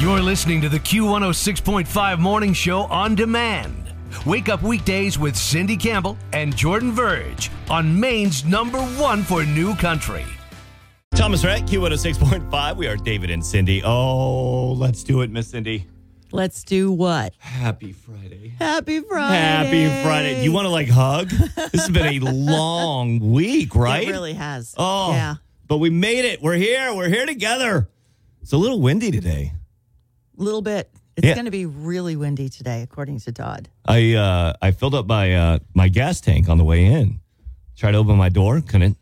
You're listening to the Q106.5 Morning Show on demand. Wake up weekdays with Cindy Campbell and Jordan Verge on Maine's #1 for new country. Thomas Rhett, Q106.5. We are David and Cindy. Oh, let's do it, Miss Cindy. Let's do what? Happy Friday. Happy Friday. Happy Friday. Do you want to hug? This has been a long week, right? It really has. Oh, yeah. But we made it. We're here. We're here together. It's a little windy today. A little bit. It's going to be really windy today, according to Todd. I filled up my gas tank on the way in. Tried to open my door. Couldn't.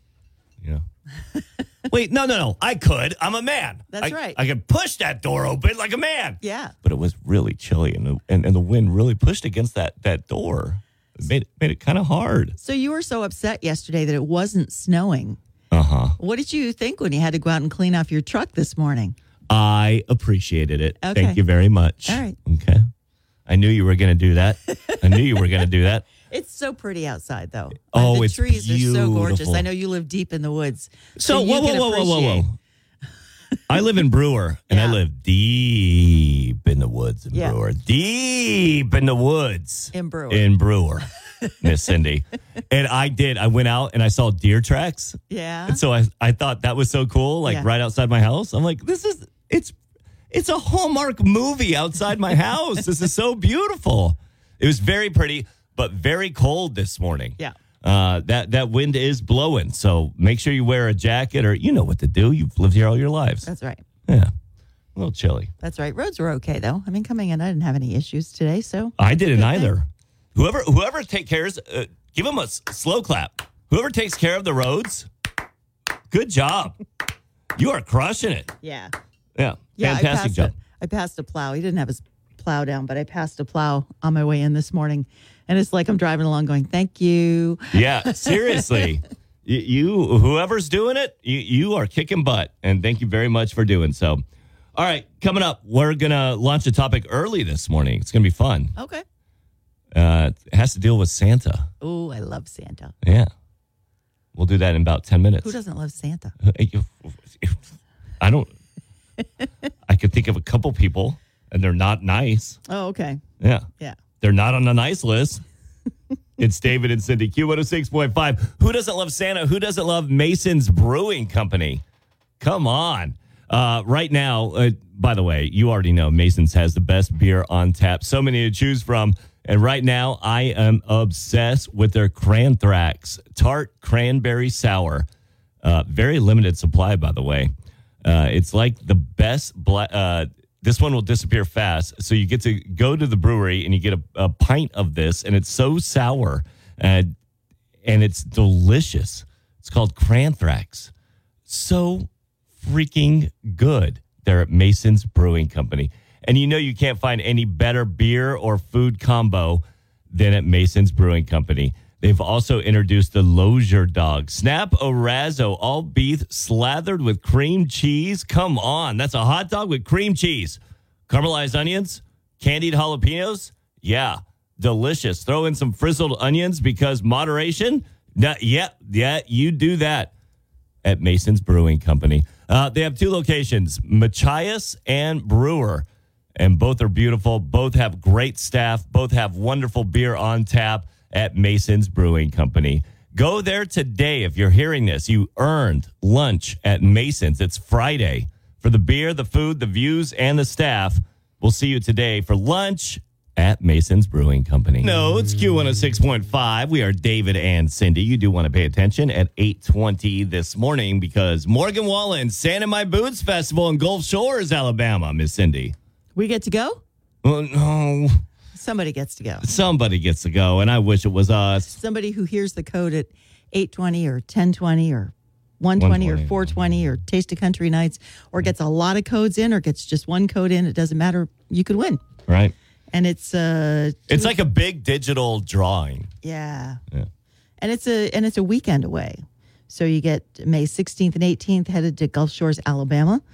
Wait, no. I could. I'm a man. That's right. I could push that door open like a man. Yeah. But it was really chilly, and the wind really pushed against that door. It made it kind of hard. So you were so upset yesterday that it wasn't snowing. Uh-huh. What did you think when you had to go out and clean off your truck this morning? I appreciated it. Okay. Thank you very much. All right. Okay. I knew you were going to do that. It's so pretty outside, though. Oh, the it's trees are so gorgeous. beautiful. I know you live deep in the woods. So you can whoa. appreciate- I live in Brewer, and I Yeah. live deep in the woods in Yeah. Brewer. Deep in the woods. In Brewer. In Brewer, Miss Cindy. And I went out and I saw deer tracks. Yeah. And so I thought that was so cool, Yeah. right outside my house. I'm like, it's a Hallmark movie outside my house. This is so beautiful. It was very pretty, but very cold this morning. Yeah. That wind is blowing, so make sure you wear a jacket, or you know what to do. You've lived here all your lives. That's right. Yeah, a little chilly. That's right. Roads were okay, though. I mean, coming in, I didn't have any issues today, so. I didn't Good either. Whoever takes care, give them a slow clap. Whoever takes care of the roads, good job. You are crushing it. Yeah. Yeah, Yeah, fantastic job. I passed a plow. He didn't have his plow down, but I passed a plow on my way in this morning. And it's like I'm driving along going, thank you. Yeah, seriously. You, whoever's doing it, you are kicking butt. And thank you very much for doing so. All right, coming up, we're going to launch a topic early this morning. It's going to be fun. Okay. It has to deal with Santa. Oh, I love Santa. Yeah. We'll do that in about 10 minutes. Who doesn't love Santa? I don't. I could think of a couple people, and they're not nice. Oh, okay. Yeah. Yeah. They're not on the nice list. It's David and Cindy, Q106.5. Who doesn't love Santa? Who doesn't love Mason's Brewing Company? Come on. Right now, by the way, you already know Mason's has the best beer on tap. So many to choose from. And right now, I am obsessed with their Cranthrax Tart Cranberry Sour. Very limited supply, by the way. It's like the best this one will disappear fast. So you get to go to the brewery and you get a pint of this, and it's so sour and it's delicious. It's called Cranthrax. So freaking good. They're at Mason's Brewing Company. And you know you can't find any better beer or food combo than at Mason's Brewing Company. They've also introduced the Lozier Dog. Snap Orazo, all beef slathered with cream cheese. Come on, that's a hot dog with cream cheese. Caramelized onions, candied jalapenos. Yeah, delicious. Throw in some frizzled onions because moderation. Yeah, you do that at Mason's Brewing Company. They have two locations, Machias and Brewer, and both are beautiful. Both have great staff. Both have wonderful beer on tap at Mason's Brewing Company. Go there today. If you're hearing this, you earned lunch at Mason's. It's Friday. For the beer, the food, the views, and the staff, we'll see you today for lunch at Mason's Brewing Company. No, it's Q106.5. We are David and Cindy. You do want to pay attention at 8:20 this morning because Morgan Wallen, Santa My Boots Festival in Gulf Shores, Alabama. Miss Cindy. We get to go? Oh, no. Somebody gets to go. Somebody gets to go, and I wish it was us. Somebody who hears the code at 8:20 or 10:20 or 1:20 or 4:20 or Taste of Country Nights, or gets a lot of codes in or gets just one code in. It doesn't matter. You could win. Right. And it's It's like a big digital drawing. yeah. And it's a weekend away. So you get May 16th and 18th headed to Gulf Shores, Alabama.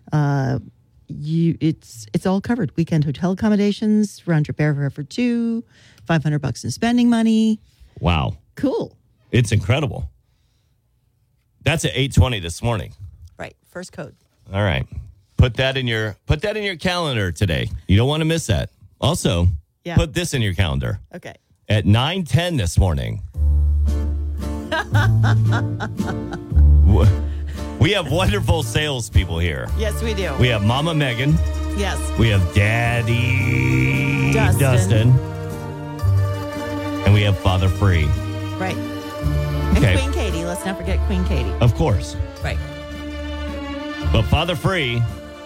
It's all covered. Weekend hotel accommodations, round trip airfare for two, $500 in spending money. Wow. Cool. It's incredible. That's at 8:20 this morning. Right. First code. All right. put that in your calendar today. You don't want to miss that. Also, put this in your calendar. Okay. At 9:10 this morning. We have wonderful salespeople here. Yes, we do. We have Mama Megan. Yes. We have Daddy Dustin. And we have Father Free. Right. And Queen Katie. Let's not forget Queen Katie. Of course. Right. But Father Free,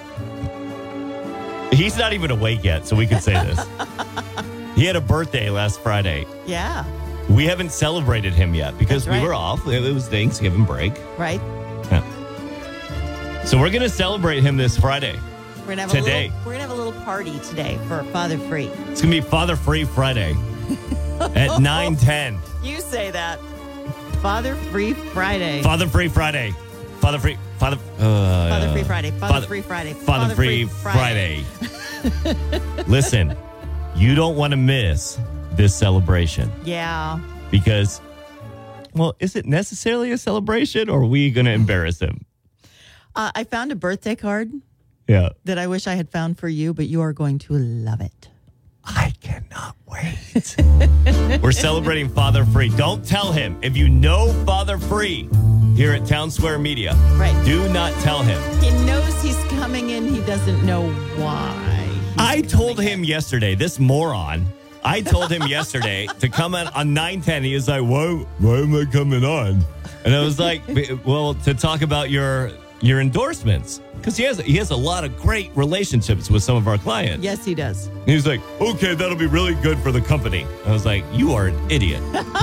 he's not even awake yet, so we could say this. He had a birthday last Friday. Yeah. We haven't celebrated him yet because we were off. It was Thanksgiving break. Right. Yeah. So we're going to celebrate him this Friday. We're gonna have today. We're going to have a little party today for Father Free. It's going to be Father Free Friday at 9:10. You say that. Father Free Friday. Father Free Friday. Father Free Friday. Father Free Friday. Father Free Friday. Father Free Friday. Listen, you don't want to miss this celebration. Yeah. Because, well, is it necessarily a celebration or are we going to embarrass him? I found a birthday card that I wish I had found for you, but you are going to love it. I cannot wait. We're celebrating Father Free. Don't tell him. If you know Father Free here at Town Square Media, do not tell him. He knows he's coming in. He doesn't know why. I told him yesterday, this moron, I told him yesterday to come on 9:10. He was like, why am I coming on? And I was like, well, to talk about your endorsements. Because he has a lot of great relationships with some of our clients. Yes, he does. He was like, okay, that'll be really good for the company. I was like, you are an idiot.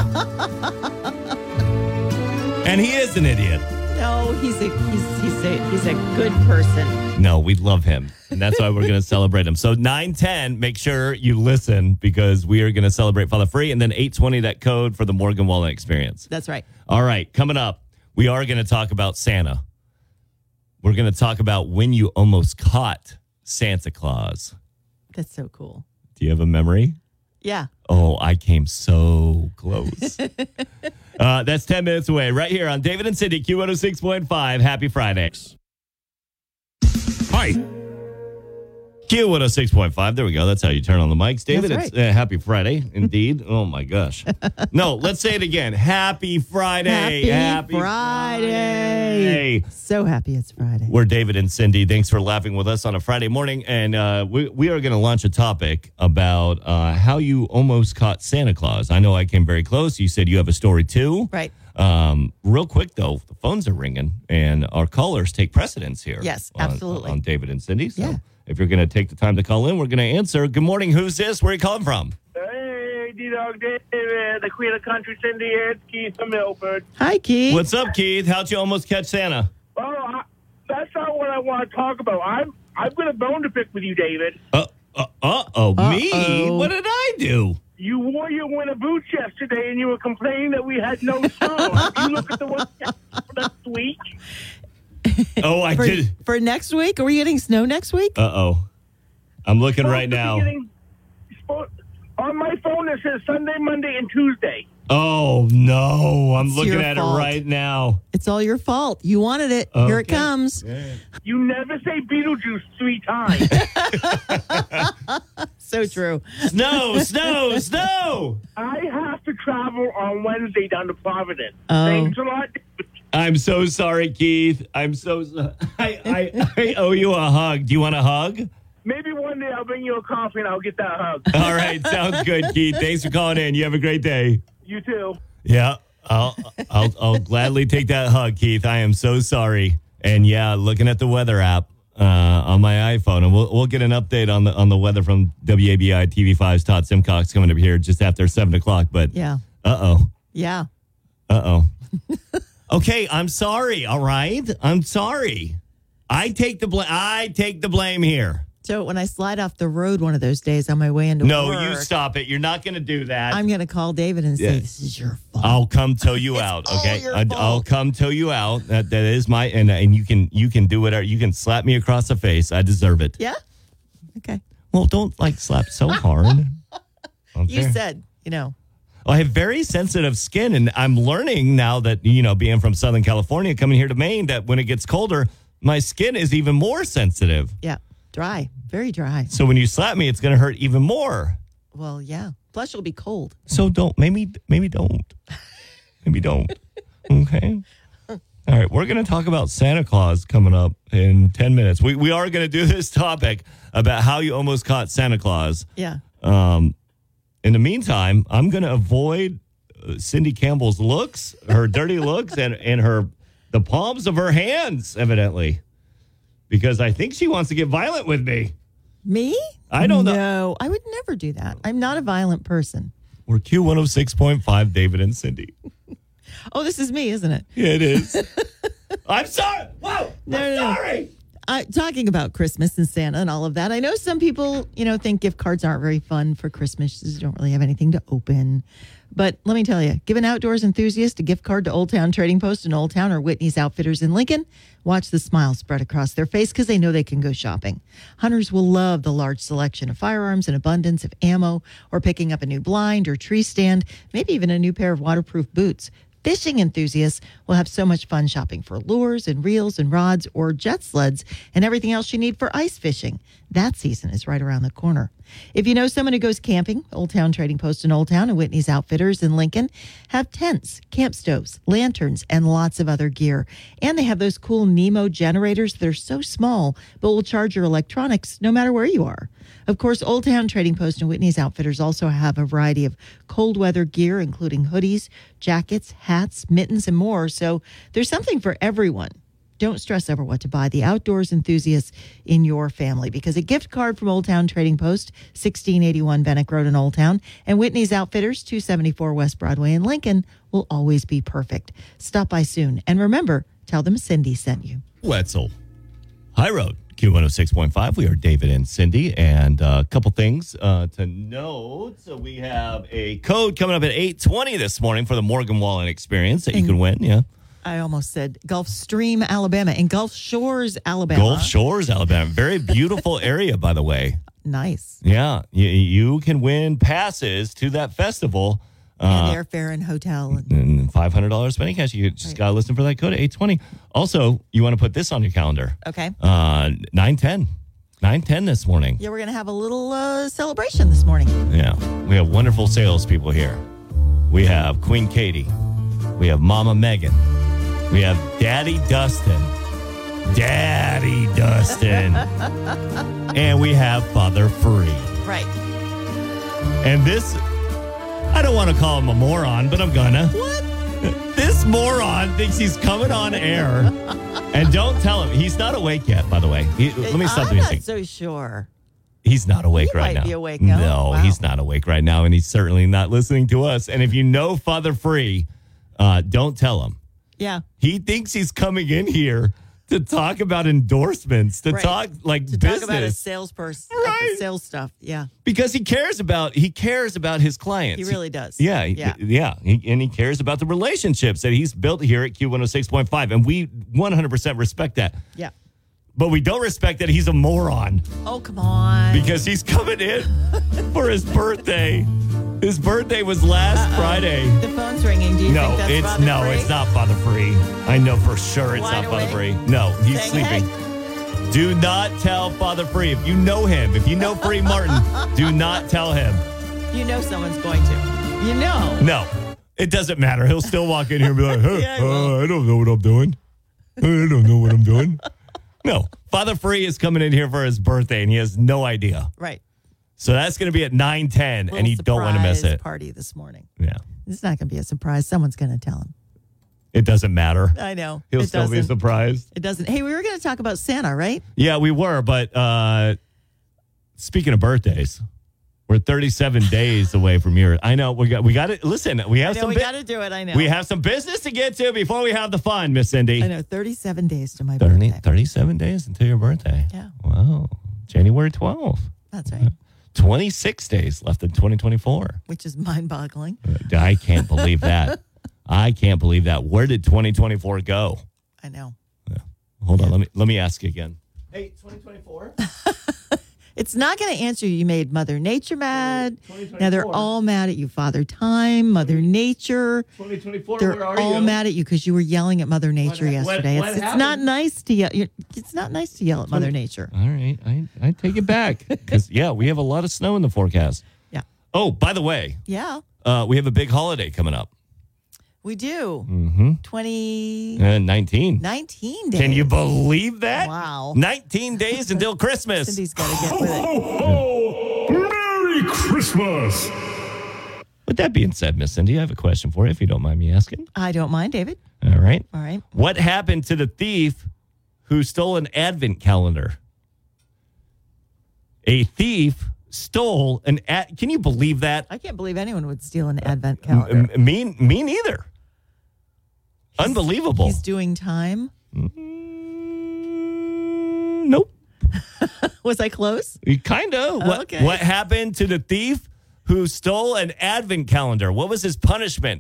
And he is an idiot. No, he's a good person. No, we love him. And that's why we're going to celebrate him. So 9:10, make sure you listen because we are going to celebrate Father Free. And then 8:20, that code for the Morgan Wallen Experience. That's right. All right, coming up, we are going to talk about Santa. We're going to talk about when you almost caught Santa Claus. That's so cool. Do you have a memory? Yeah. Oh, I came so close. That's 10 minutes away right here on David and Cindy, Q106.5. Happy Friday. Hi. Q106.5. There we go. That's how you turn on the mics. David, That's it's happy Friday. Indeed. Oh, my gosh. No, let's say it again. Happy Friday. Happy Friday. So happy it's Friday. We're David and Cindy. Thanks for laughing with us on a Friday morning. And we are going to launch a topic about how you almost caught Santa Claus. I know I came very close. You said you have a story too. Right. Real quick, though, the phones are ringing and our callers take precedence here. Yes, absolutely. On David and Cindy. So if you're going to take the time to call in, we're going to answer. Good morning. Who's this? Where are you calling from? Hey, D-Dog David, the Queen of Country, Cindy. It's Keith from Milford. Hi, Keith. What's up, Keith? How'd you almost catch Santa? Oh, that's not what I want to talk about. I've got a bone to pick with you, David. Me? What did I do? You wore your winter boots yesterday, and you were complaining that we had no snow. If you look at the one for next week. Oh, I did. For next week? Are we getting snow next week? Uh-oh. I'm looking right now. On my phone, it says Sunday, Monday, and Tuesday. Oh, no. I'm looking at fault. it right now. It's all your fault. You wanted it. Okay. Here it comes. Yeah. You never say Beetlejuice 3 times. So true. Snow, snow, snow. I have to travel on Wednesday down to Providence. Oh. Thanks a lot. I'm so sorry, Keith. I'm so sorry. I owe you a hug. Do you want a hug? Maybe one day I'll bring you a coffee and I'll get that hug. All right. Sounds good, Keith. Thanks for calling in. You have a great day. You too. Yeah. I'll gladly take that hug, Keith. I am so sorry. And yeah, looking at the weather app on my iPhone, and we'll get an update on the weather from WABI TV5's Todd Simcox coming up here just after 7:00. But Yeah. Yeah. Okay, I'm sorry. All right, I'm sorry. I take the blame here. So when I slide off the road one of those days on my way into No, work, you stop it. You're not going to do that. I'm going to call David and say, this is your fault. I'll come tow you out. Okay, your I'll fault. come tow you out. That is my and you can do whatever. You can slap me across the face. I deserve it. Yeah? Okay. Well, don't slap so hard. You said, I have very sensitive skin, and I'm learning now that being from Southern California, coming here to Maine, that when it gets colder, my skin is even more sensitive. Yeah. Dry. Very dry. So when you slap me, it's going to hurt even more. Well, yeah. Plus, you'll be cold. So maybe don't. Maybe don't. Okay. All right. We're going to talk about Santa Claus coming up in 10 minutes. We are going to do this topic about how you almost caught Santa Claus. Yeah. In the meantime, I'm going to avoid Cindy Campbell's looks, her dirty looks, and the palms of her hands, evidently, because I think she wants to get violent with me. Me? I don't know. No, I would never do that. I'm not a violent person. We're Q106.5, David and Cindy. Oh, this is me, isn't it? Yeah, it is. I'm sorry. Whoa. No. Sorry. Talking about Christmas and Santa and all of that, I know some people, think gift cards aren't very fun for Christmas. You don't really have anything to open. But let me tell you, give an outdoors enthusiast a gift card to Old Town Trading Post in Old Town or Whitney's Outfitters in Lincoln. Watch the smile spread across their face because they know they can go shopping. Hunters will love the large selection of firearms and abundance of ammo, or picking up a new blind or tree stand, maybe even a new pair of waterproof boots. Fishing enthusiasts will have so much fun shopping for lures and reels and rods or jet sleds and everything else you need for ice fishing. That season is right around the corner. If you know someone who goes camping, Old Town Trading Post in Old Town and Whitney's Outfitters in Lincoln have tents, camp stoves, lanterns, and lots of other gear. And they have those cool Nemo generators that are so small but will charge your electronics no matter where you are. Of course, Old Town Trading Post and Whitney's Outfitters also have a variety of cold weather gear, including hoodies, jackets, hats, mittens, and more. So there's something for everyone. Don't stress over what to buy. The outdoors enthusiasts in your family, because a gift card from Old Town Trading Post, 1681 Vennick Road in Old Town, and Whitney's Outfitters, 274 West Broadway in Lincoln, will always be perfect. Stop by soon. And remember, tell them Cindy sent you. Wetzel. High Road. Q106.5. We are David and Cindy, and a couple things to note. So we have a code coming up at 8:20 this morning for the Morgan Wallen experience that you can win. Yeah, I almost said Gulf Stream, Alabama, and Gulf Shores, Alabama. Gulf Shores, Alabama. Very beautiful area, by the way. Nice. Yeah, you can win passes to that festival. And airfare and hotel. And $500 spending cash. You just got to listen for that code at 8:20. Also, you want to put this on your calendar. Okay. 9:10. 9:10 this morning. Yeah, we're going to have a little celebration this morning. Yeah. We have wonderful salespeople here. We have Queen Katie. We have Mama Megan. We have Daddy Dustin. And we have Father Free. Right. And this, I don't want to call him a moron, but I'm gonna. What? This moron thinks he's coming on air. And don't tell him. He's not awake yet, by the way. Let me stop I'm not music. so sure. He's not awake He right might now. be awake now. No, Wow. he's not awake right now, and he's certainly not listening to us. And if you know Father Free, don't tell him. Yeah. He thinks he's coming in here to talk about endorsements, to Right. talk like To business. talk about a salesperson, Right. sales stuff. Yeah. Because he cares about his clients. He really does. Yeah. Yeah. And he cares about the relationships that he's built here at Q106.5. And we 100% respect that. Yeah. But we don't respect that he's a moron Oh, come on. because he's coming in for his birthday. His birthday was last Friday. The phone's ringing. Do you think that's Father Free? It's not Father Free. I know for sure it's Wide not Father awake? Free. No, he's Saying, sleeping. Do not tell Father Free. If you know him, if you know Free Martin, do not tell him. You know someone's going to. You know. No, it doesn't matter. He'll still walk in here and be like, hey, Yeah, he will. I don't know what I'm doing. I don't know what I'm doing. No, Father Free is coming in here for his birthday, and he has no idea. Right. So that's going to be at 9:10, and Little you don't want to miss surprise it. Party this morning. Yeah, It's not going to be a surprise. Someone's going to tell him. it doesn't matter. I know. He'll It still be doesn't. surprised. It doesn't. Hey, we were going to talk about Santa, right? Yeah, we were, but speaking of birthdays, we're 37 days away from yours. I know we got to listen. We have We got to do it. I know. we have some business to get to before we have the fun, Miss Cindy. I know. 37 days to my birthday. 37 days until your birthday. Yeah. Wow. January 12th. That's right. 26 days left in 2024. Which is mind-boggling. I can't believe that. I can't believe that. Where did 2024 go? I know. Hold on. Let me ask you again. Hey, 2024? It's not going to answer you. You made Mother Nature mad. Now they're all mad at you. Father Time, Mother Nature. 2024, They're where are all you? mad at you because you were yelling at Mother Nature yesterday. what It's happened? not nice to yell. It's not nice to yell at Mother Nature. All right, I take it back. Because, yeah, we have a lot of snow in the forecast. Yeah. Oh, by the way, Yeah, we have a big holiday coming up. we do. 19. 19 days. Can you believe that? Wow. 19 days until Christmas. Cindy's got to get with it. Oh, Merry Christmas! With that being said, Miss Cindy, I have a question for you, if you don't mind me asking. I don't mind, David. All right. All right. What happened to the thief who stole an advent calendar? A thief stole an can you believe that? I can't believe anyone would steal an advent calendar. Me neither. Unbelievable. He's doing time. Nope. Was I close? Kind of. Okay. What happened to the thief who stole an advent calendar? What was his punishment?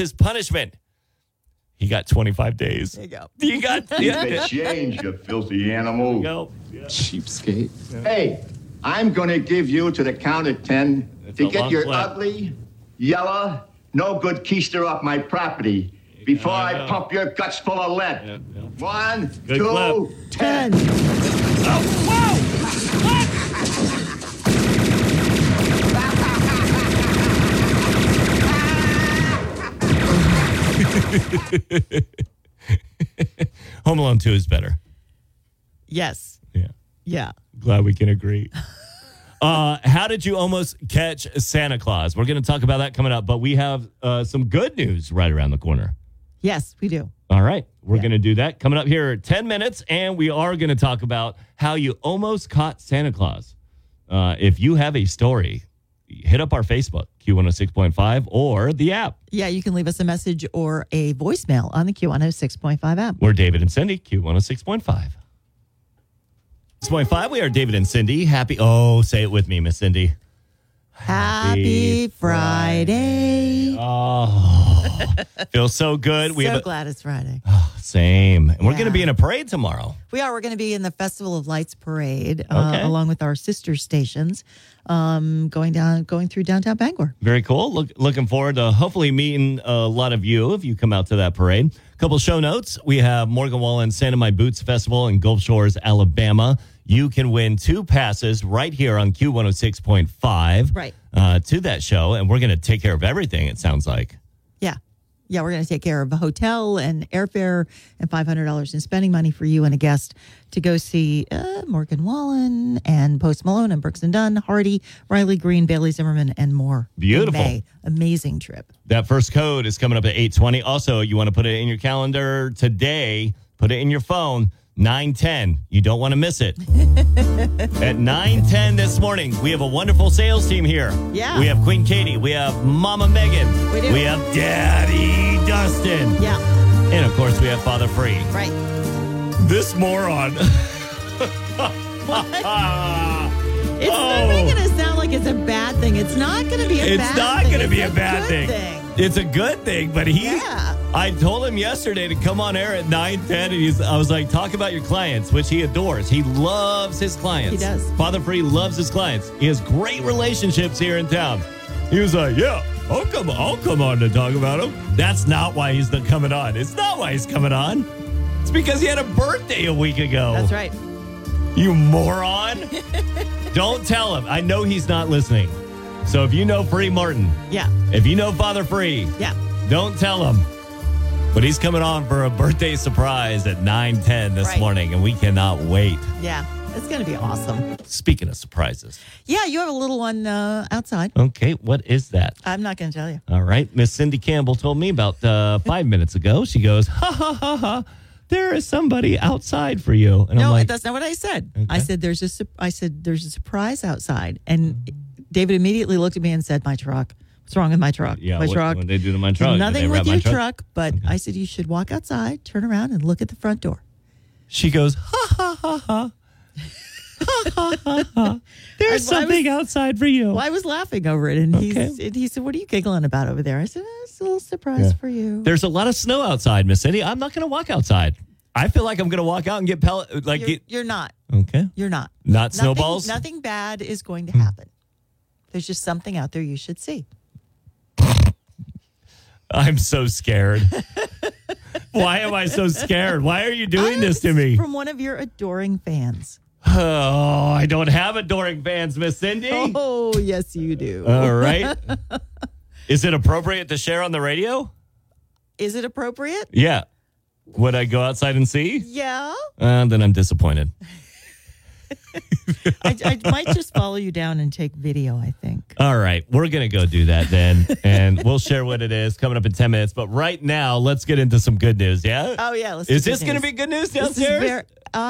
He got 25 days. There you go. You got Change, you filthy animal. go. Cheapskate. Hey, I'm going to give you to the count of 10 It's to a get long your clap. ugly, yellow, no good keister off my property before I I know. pump your guts full of lead. Yeah. 1, Good 2, clap. 10. Home Alone 2 is better. Yes. Yeah. Yeah. Glad we can agree. How did you almost catch Santa Claus? We're going to talk about that coming up, but we have some good news right around the corner. Yes, we do. All right. We're going to do that coming up here in 10 minutes, and we are going to talk about how you almost caught Santa Claus. If you have a story, hit up our Facebook, Q106.5, or the app. Yeah, you can leave us a message or a voicemail on the Q106.5 app. We're David and Cindy, Q106.5. 6.5, we are David and Cindy. Say it with me, Miss Cindy. Happy Friday. Oh, feels so good. So glad it's Friday. Same. And we're going to Yeah. be in a parade tomorrow. We are. We're going to be in the Festival of Lights parade, Okay. along with our sister stations, going through downtown Bangor. Very cool. Looking forward to hopefully meeting a lot of you if you come out to that parade. Couple show notes. We have Morgan Wallen Santa My Boots Festival in Gulf Shores, Alabama. You can win 2 passes right here on Q106.5 Right. To that show. And we're going to take care of everything, it sounds like. Yeah, we're going to take care of a hotel and airfare and $500 in spending money for you and a guest to go see Morgan Wallen and Post Malone and Brooks and Dunn, Hardy, Riley Green, Bailey Zimmerman, and more. in Beautiful. May. Amazing trip. That first code is coming up at 8:20. Also, you want to put it in your calendar today. Put it in your phone. 9:10. You don't want to miss it. At 9:10 this morning, we have a wonderful sales team here. Yeah. We have Queen Katie. We have Mama Megan. We do. We have Daddy Dustin. Yeah, And, of course, we have Father Free. right. This moron. It's not making it sound like it's a bad thing. It's not going to be a It's bad not thing. going to be It's a bad good thing. It's a good thing, but Yeah. I told him yesterday to come on air at 9:10, and I was like, talk about your clients, which he adores. He loves his clients. He does. Father Free loves his clients. He has great relationships here in town. He was like, yeah, I'll come on to talk about him. That's not why he's not coming on. It's not why he's coming on. It's because he had a birthday a week ago. That's right. You moron. Don't tell him. I know he's not listening. So if you know Free Martin, Yeah, if you know Father Free, yeah. don't tell him. But he's coming on for a birthday surprise at 9:10 this Right. morning, and we cannot wait. Yeah, it's going to be awesome. Speaking of surprises. Yeah, you have a little one outside. Okay, what is that? I'm not going to tell you. All right. Miss Cindy Campbell told me about 5 minutes ago. She goes, ha, ha, ha, ha. There is somebody outside for you. And I'm No, like, that's not what I said. Okay. I said there's a surprise outside, and David immediately looked at me and said, "My truck. What's wrong with my truck? yeah, my what truck. they do to my truck? Did they Nothing wrap with my your truck, but I said you should walk outside, turn around, and look at the front door." She goes, ha, ha, ha, ha. Ha, ha, ha, ha. There's I was- something outside for you. Well, I was laughing over it, and Okay. he said, "What are you giggling about over there?" I said, "It's a little surprise for you." There's a lot of snow outside, Miss Cindy. I'm not going to walk outside. I feel like I'm going to walk out and get pellet. Like You're not. Okay. You're not. Not snowballs? Nothing bad is going to happen. There's just something out there you should see. I'm so scared. Why am I so scared? Why are you doing this to me? From one of your adoring fans. Oh, I don't have adoring fans, Miss Cindy. Oh, yes, you do. All right. Is it appropriate to share on the radio? Is it appropriate? Yeah. Would I go outside and see? Yeah. Then I'm disappointed. I might just follow you down and take video, I think. All right. We're going to go do that then. And we'll share what it is coming up in 10 minutes. But right now, let's get into some good news. Yeah? Oh, yeah. Let's Is this going to be good news downstairs?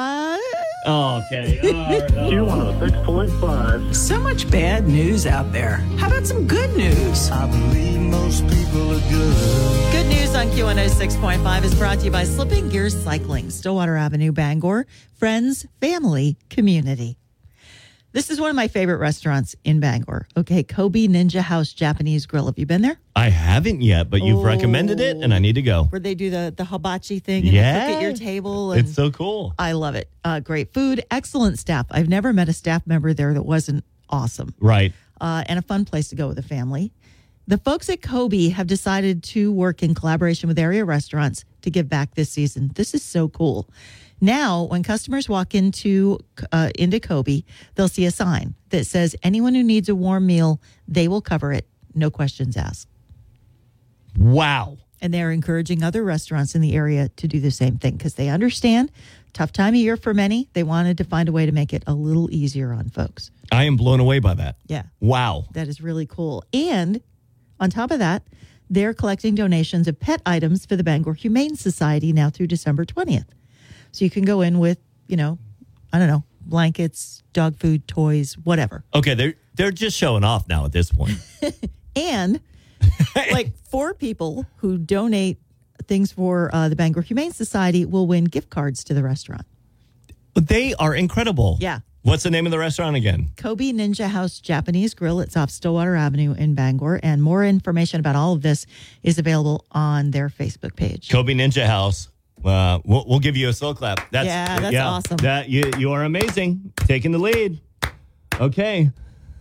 Oh, okay. All right. Q106.5. So much bad news out there. How about some good news? I believe most people are good. Good news on Q106.5 is brought to you by Slipping Gears Cycling, Stillwater Avenue, Bangor. Friends, family, community. This is one of my favorite restaurants in Bangor. Okay, Kobe Ninja House Japanese Grill. Have you been there? I haven't yet, but you've recommended it, and I need to go. Where they do the hibachi thing and they cook at your table. And it's so cool. I love it. Great food, excellent staff. I've never met a staff member there that wasn't awesome. Right. And a fun place to go with a family. The folks at Kobe have decided to work in collaboration with area restaurants to give back this season. This is so cool. Now, when customers walk into Kobe, they'll see a sign that says, anyone who needs a warm meal, they will cover it. No questions asked. Wow. And they're encouraging other restaurants in the area to do the same thing because they understand tough time of year for many. They wanted to find a way to make it a little easier on folks. I am blown away by that. Yeah. Wow. That is really cool. And on top of that, they're collecting donations of pet items for the Bangor Humane Society now through December 20th. So you can go in with, blankets, dog food, toys, whatever. Okay, they're just showing off now at this point. And like 4 people who donate things for the Bangor Humane Society will win gift cards to the restaurant. They are incredible. Yeah. What's the name of the restaurant again? Kobe Ninja House Japanese Grill. It's off Stillwater Avenue in Bangor. And more information about all of this is available on their Facebook page. Kobe Ninja House. We'll give you a slow clap. That's awesome. You are amazing. Taking the lead. Okay.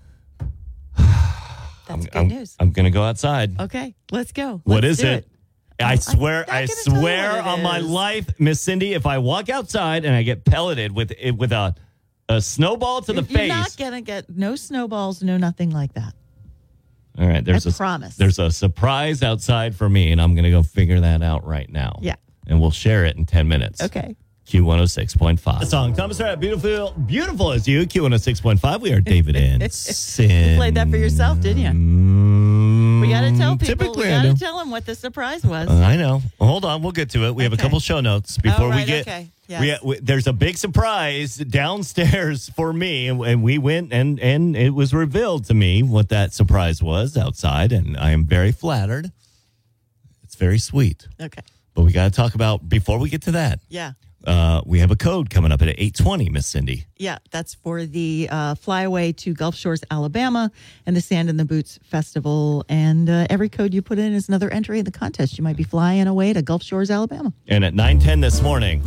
That's good news. I'm going to go outside. Okay, let's go. What is do it? I swear what on it my is. life, Miss Cindy, if I walk outside and I get pelleted with a snowball to the face. You're not going to get no snowballs, no nothing like that. All right. promise. There's a surprise outside for me, and I'm going to go figure that out right now. Yeah. And we'll share it in 10 minutes. Okay. Q106.5. The song, Thomas Rhett, beautiful as you. Q106.5. We are David and Sin. You played that for yourself, didn't you? We got to tell people. Typically, We got to tell them what the surprise was. I know. Hold on. We'll get to it. We have a couple show notes before we get. Okay. Yes. There's a big surprise downstairs for me, and we went and it was revealed to me what that surprise was outside, and I am very flattered. It's very sweet. Okay. But we got to talk about, before we get to that, Yeah. we have a code coming up at 8:20, Miss Cindy. Yeah, that's for the flyaway to Gulf Shores, Alabama, and the Sand in the Boots Festival. And every code you put in is another entry in the contest. You might be flying away to Gulf Shores, Alabama. And at 9:10 this morning,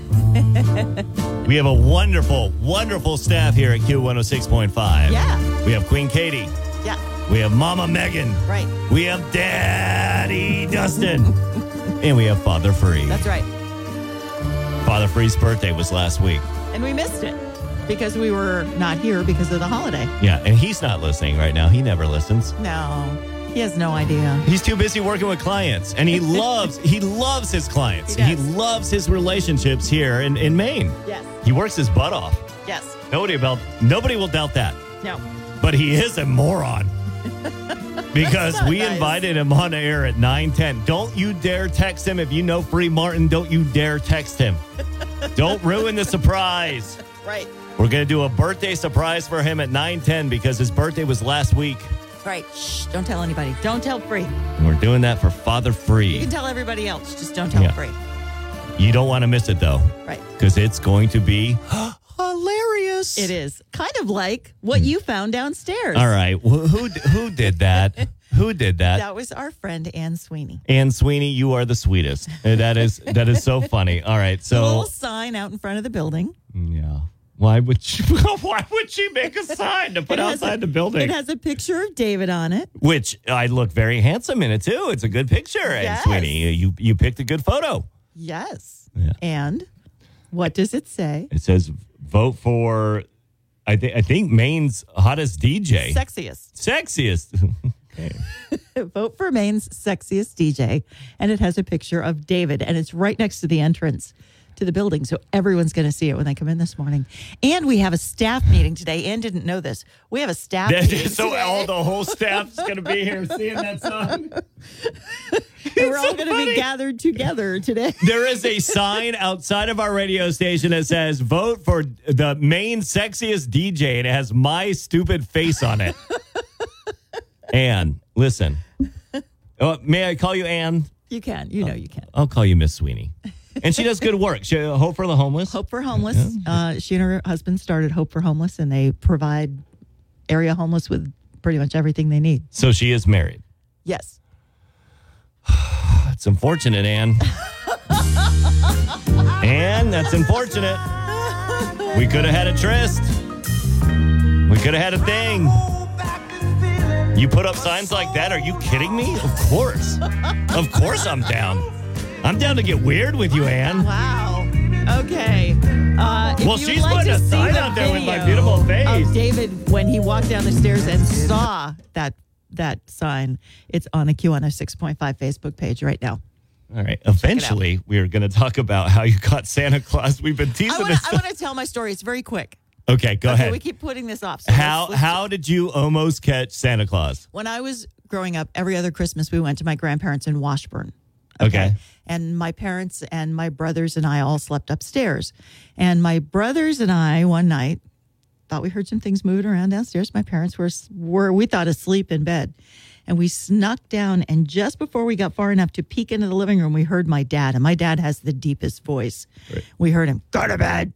we have a wonderful, wonderful staff here at Q106.5. Yeah. We have Queen Katie. Yeah, We have Mama Megan. right. We have Daddy Dustin. And we have Father Free. That's right. Father Free's birthday was last week. And we missed it because we were not here because of the holiday. Yeah, and he's not listening right now. He never listens. No, he has no idea. He's too busy working with clients, and he loves his clients. He He does. loves his relationships here in Maine. Yes. He works his butt off. Yes. Nobody will doubt that. No. But he is a moron. Because That's not we nice. invited him on air at 9:10. Don't you dare text him. If you know Free Martin, don't you dare text him. Don't ruin the surprise. Right. We're going to do a birthday surprise for him at 9:10 because his birthday was last week. Right. Shh. Don't tell anybody. Don't tell Free. And we're doing that for Father You Free. can tell everybody else. Just don't tell Yeah. Free. You don't want to miss it, though, Right. because it's going to be hilarious. It is kind of like what you found downstairs. All right. Who did that? Who did that? That was our friend Ann Sweeney. Ann Sweeney, you are the sweetest. That is so funny. All right, A so little sign out in front of the building. yeah. Why would she make a sign to put outside the building? It has a picture of David on it. Which I look very handsome in it too. It's a good picture, Ann Yes. Sweeney. You picked a good photo. Yes. Yeah. And what does it say? It says vote for I think Maine's hottest DJ. Sexiest. Okay. Vote for Maine's sexiest DJ. And it has a picture of David. And it's right next to the entrance to the building. So everyone's going to see it when they come in this morning. And we have a staff meeting today. Ann didn't know this. We have a staff meeting So today. the whole staff's going to be here seeing that sign. And we're all going to be gathered together today. There is a sign outside of our radio station that says vote for the Maine sexiest DJ, and it has my stupid face on it. Ann, listen. May I call you Ann? You can. You know you can. I'll call you Miss Sweeney. And she does good work. She, Hope for the Homeless. Hope for Homeless. She and her husband started Hope for Homeless, and they provide area homeless with pretty much everything they need. So she is married. Yes. It's unfortunate, Ann. Ann, that's unfortunate. We could have had a tryst. We could have had a thing. You put up signs like that? Are you kidding me? Of course. Of course I'm down. I'm down to get weird with you, Ann. Wow. Okay. Well, she's putting a sign out there with my beautiful face. Of David, when he walked down the stairs and saw that sign, it's on the Q106.5 Facebook page right now. All right. Eventually, we are going to talk about how you caught Santa Claus. We've been teasing this. I want to tell my story. It's very quick. Okay, go ahead. We keep putting this off. So How did you almost catch Santa Claus? When I was growing up, every other Christmas, we went to my grandparents in Washburn. Okay. And my parents and my brothers and I all slept upstairs. And my brothers and I, one night, thought we heard some things moving around downstairs. My parents were we thought, asleep in bed. And we snuck down. And just before we got far enough to peek into the living room, we heard my dad. And my dad has the deepest voice. Right. We heard him, go to bed.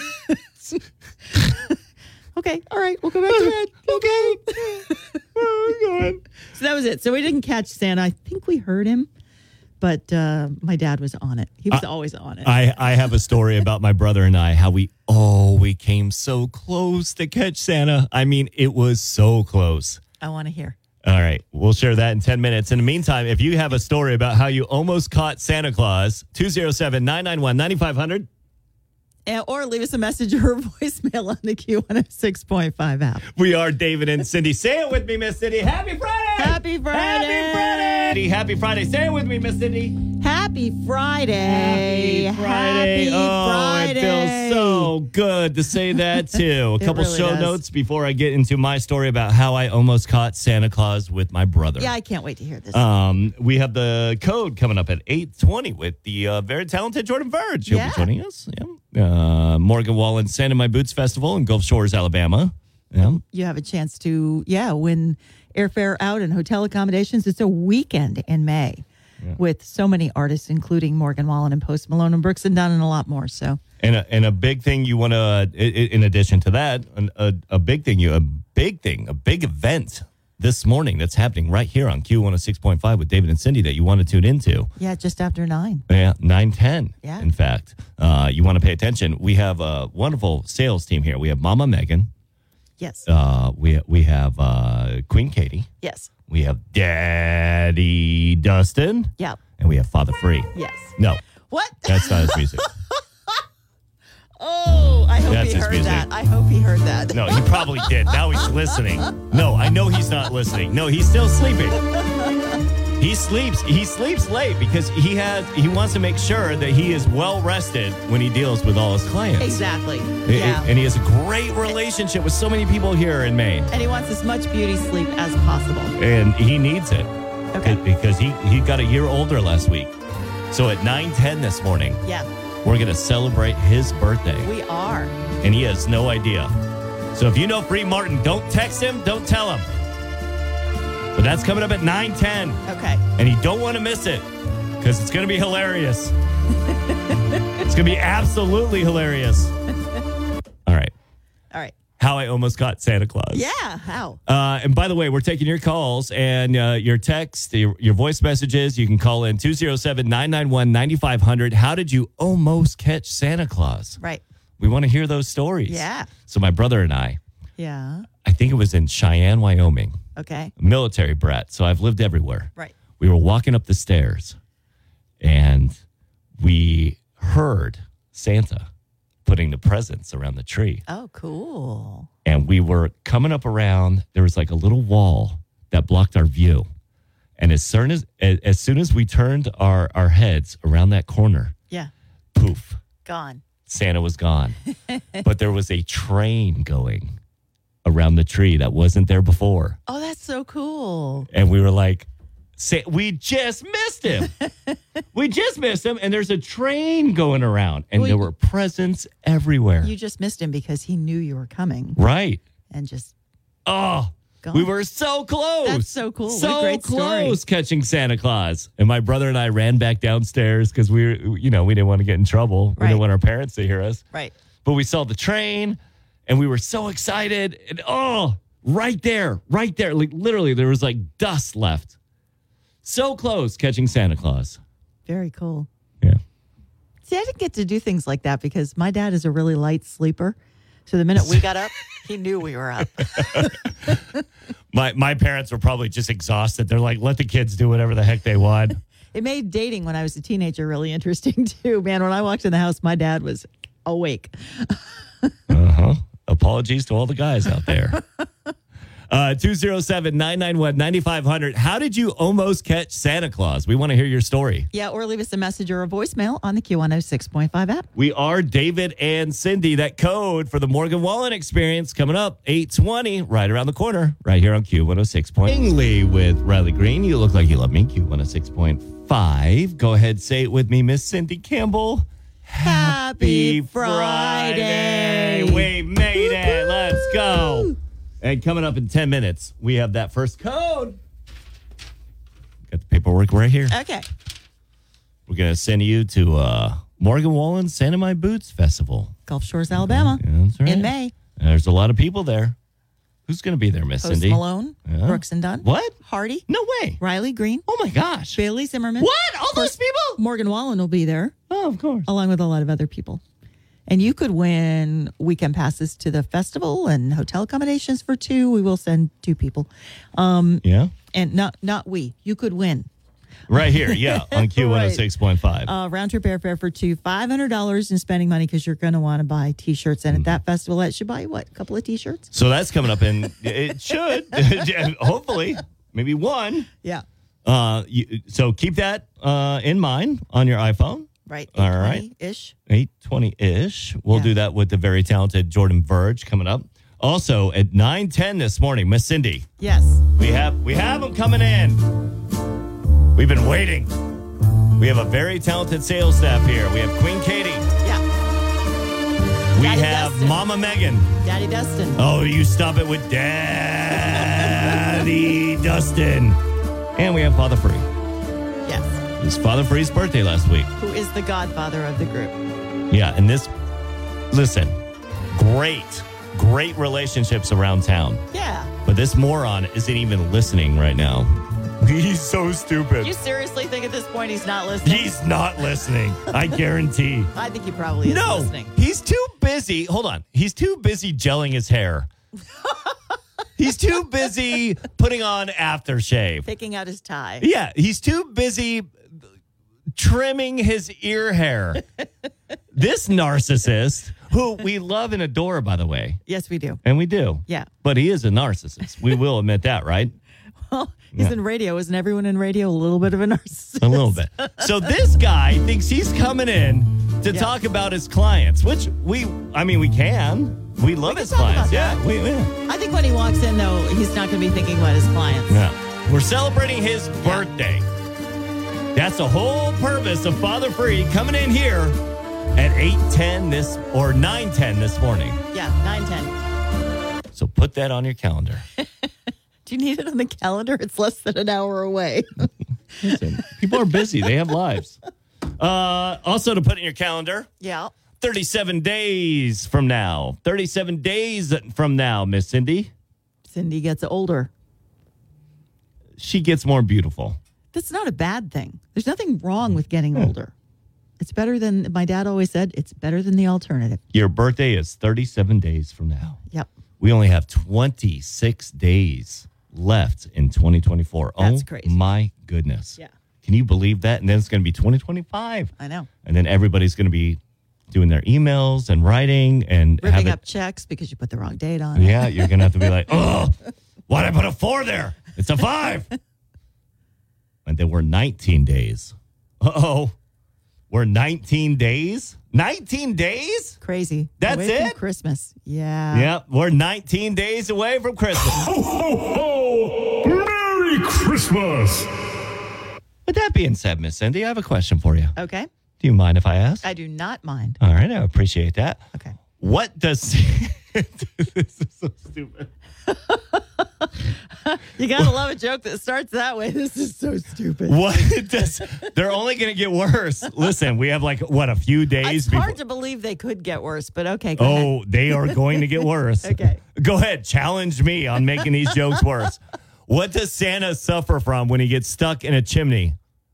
Okay, all right, we'll go back to bed. Okay. Go ahead. So that was it. So we didn't catch Santa. I think we heard him, but my dad was on it. He was always on it. I have a story about my brother and I, how we came so close to catch Santa. I mean, it was so close. I want to hear. All right, we'll share that in 10 minutes. In the meantime, if you have a story about how you almost caught Santa Claus, 207-991-9500. Or leave us a message or voicemail on the Q106.5 app. We are David and Cindy. Say it with me, Miss Cindy. Happy Friday! Happy Friday! Happy Friday! Happy Friday. Say it with me, Miss Cindy. Happy Friday! Happy Friday! Friday! It feels so good to say that too. A couple really show does. notes before I get into my story about how I almost caught Santa Claus with my brother. Yeah, I can't wait to hear this. We have the code coming up at 8:20 with the very talented Jordan Verge. He'll be joining us. Yeah. Morgan Wallen Sand in My Boots Festival in Gulf Shores, Alabama. Yeah. You have a chance to, win airfare out and hotel accommodations. It's a weekend in May with so many artists, including Morgan Wallen and Post Malone and Brooks and Dunn and a lot more. So, and a big thing you want to, in addition to that, a big event this morning that's happening right here on Q106.5 with David and Cindy that you want to tune into. yeah, just after 9. Yeah, 9:10. Yeah. In fact, you want to pay attention. We have a wonderful sales team here. We have Mama Megan. Yes. We have Queen Katie. Yes. We have Daddy Dustin. Yeah. And we have Father Free. Yes. No, What? that's not his music. Oh, I hope That's he his heard music. that. I hope he heard that. No, he probably did. Now he's listening. No, I know he's not listening. No, he's still sleeping. He sleeps late because he wants to make sure that he is well rested when he deals with all his clients. Exactly. And he has a great relationship with so many people here in Maine. And he wants as much beauty sleep as possible. And he needs it. Okay. Because he got a year older last week. So at 9:10 this morning, Yeah, we're going to celebrate his birthday. we are. And he has no idea. So if you know Free Martin, don't text him, don't tell him. But that's coming up at 9:10. Okay. And you don't want to miss it because it's going to be hilarious. It's going to be absolutely hilarious. All right. All right. how I almost got Santa Claus. Yeah, how? And by the way, we're taking your calls and your text, your voice messages. You can call in 207-991-9500. How did you almost catch Santa Claus? Right. We want to hear those stories. Yeah. So my brother and I think it was in Cheyenne, Wyoming. Okay. Military brat. So I've lived everywhere. Right. We were walking up the stairs and we heard Santa putting the presents around the tree. Oh, cool. And we were coming up around, there was like a little wall that blocked our view. And as soon as we turned our heads around that corner, Yeah. poof, Gone. Santa was gone. But there was a train going around the tree that wasn't there before. Oh, that's so cool. And we were like, we just missed him. We just missed him. And there's a train going around. And there were presents everywhere. You just missed him because he knew you were coming. Right. And just gone. We were so close. That's so cool. So what a great close story. catching Santa Claus. And my brother and I ran back downstairs because we didn't want to get in trouble. We didn't want our parents to hear us. Right. But we saw the train and we were so excited. And right there. Like literally there was like dust left. So close catching Santa Claus. Very cool. Yeah. See, I didn't get to do things like that because my dad is a really light sleeper. So the minute we got up, he knew we were up. My parents were probably just exhausted. They're like, let the kids do whatever the heck they want. It made dating when I was a teenager really interesting too. Man, when I walked in the house, my dad was awake. Apologies to all the guys out there. 207-991-9500. How did you almost catch Santa Claus? We want to hear your story. Yeah, or leave us a message or a voicemail on the Q106.5 app. We are David and Cindy. That code for the Morgan Wallen Experience coming up 8:20, right around the corner, right here on Q106. Engley with Riley Green. You look like you love me. Q106.5. Go ahead, say it with me, Miss Cindy Campbell. Happy Friday. We made it. Let's go. And coming up in 10 minutes, we have that first code. Got the paperwork right here. Okay. We're going to send you to Morgan Wallen Santa My Boots Festival. Gulf Shores, Alabama. Yeah, that's right. In May. And there's a lot of people there. Who's going to be there, Miss Post Cindy? Malone, Yeah. Brooks and Dunn. What? Hardy. No way. Riley Green. Oh, my gosh. Bailey Zimmerman. What? All those people? Morgan Wallen will be there. Oh, of course. Along with a lot of other people. And you could win weekend passes to the festival and hotel accommodations for 2. We will send 2 people. Yeah. And not we. You could win. Right here. Yeah. On Q106.5. Round trip airfare for 2. $500 in spending money because you're going to want to buy T-shirts. And at that festival, that should buy you, what, a couple of T-shirts? So that's coming up in, it should, hopefully, maybe 1. Yeah. So keep that in mind on your iPhone. Right. All right. 8:20-ish. 8:20-ish. We'll do that with the very talented Jordan Verge coming up. Also at 9:10 this morning, Miss Cindy. Yes. We have them coming in. We've been waiting. We have a very talented sales staff here. We have Queen Katie. Yeah. We Daddy have Dustin. Mama Megan. Daddy Dustin. Oh, you stop it with Daddy Dustin. And we have Father Free. Yes. It was Father Free's birthday last week. Who is the godfather of the group. Yeah, and listen, great relationships around town. Yeah. But this moron isn't even listening right now. He's so stupid. You seriously think at this point he's not listening? He's not listening. I guarantee. I think he probably is listening. He's too busy. Hold on. He's too busy gelling his hair. He's too busy putting on aftershave. Picking out his tie. Yeah, he's too busy trimming his ear hair. This narcissist, who we love and adore, by the way. Yes, we do. And we do. Yeah. But he is a narcissist. We will admit that, right? Well, he's in radio. Isn't everyone in radio a little bit of a narcissist? A little bit. So this guy thinks he's coming in to talk about his clients, which we can. We love his clients. Yeah. I think when he walks in, though, he's not going to be thinking about his clients. Yeah. We're celebrating his birthday. That's the whole purpose of Father Free coming in here at 8:10 9:10 this morning. Yeah, 9:10. So put that on your calendar. Do you need it on the calendar? It's less than an hour away. Listen, people are busy. They have lives. Also to put in your calendar, Yeah. 37 days from now. 37 days from now, Miss Cindy. Cindy gets older. She gets more beautiful. That's not a bad thing. There's nothing wrong with getting older. It's better than, my dad always said, it's better than the alternative. Your birthday is 37 days from now. Yep. We only have 26 days left in 2024. That's crazy. My goodness. Yeah. Can you believe that? And then it's going to be 2025. I know. And then everybody's going to be doing their emails and writing and Ripping up checks because you put the wrong date on it. Yeah, you're going to have to be like, oh, why'd I put a 4 there? It's a 5. And then we're 19 days. Uh-oh. We're 19 days? 19 days? Crazy. That's Away from it? Christmas. Yeah. Yep, we're 19 days away from Christmas. Ho, ho, ho! Merry Christmas! With that being said, Miss Cindy, I have a question for you. Okay. Do you mind if I ask? I do not mind. All right, I appreciate that. Okay. What does... This is so stupid. You got to love a joke that starts that way. This is so stupid. What does... They're only going to get worse. Listen, we have a few days It's hard to believe they could get worse, but okay, go ahead. They are going to get worse. Okay. Go ahead. Challenge me on making these jokes worse. What does Santa suffer from when he gets stuck in a chimney?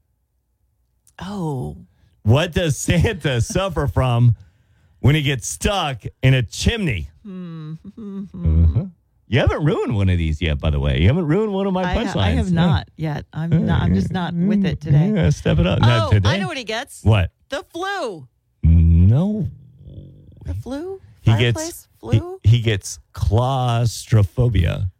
Oh. What does Santa suffer from when he gets stuck in a chimney? Uh-huh. You haven't ruined one of these yet, by the way. You haven't ruined one of my punchlines. I have not yet. I'm just not with it today. Yeah, step it up. Oh, Not today. I know what he gets. What? The flu. No. The flu? He Fireplace? gets Flu? He gets claustrophobia.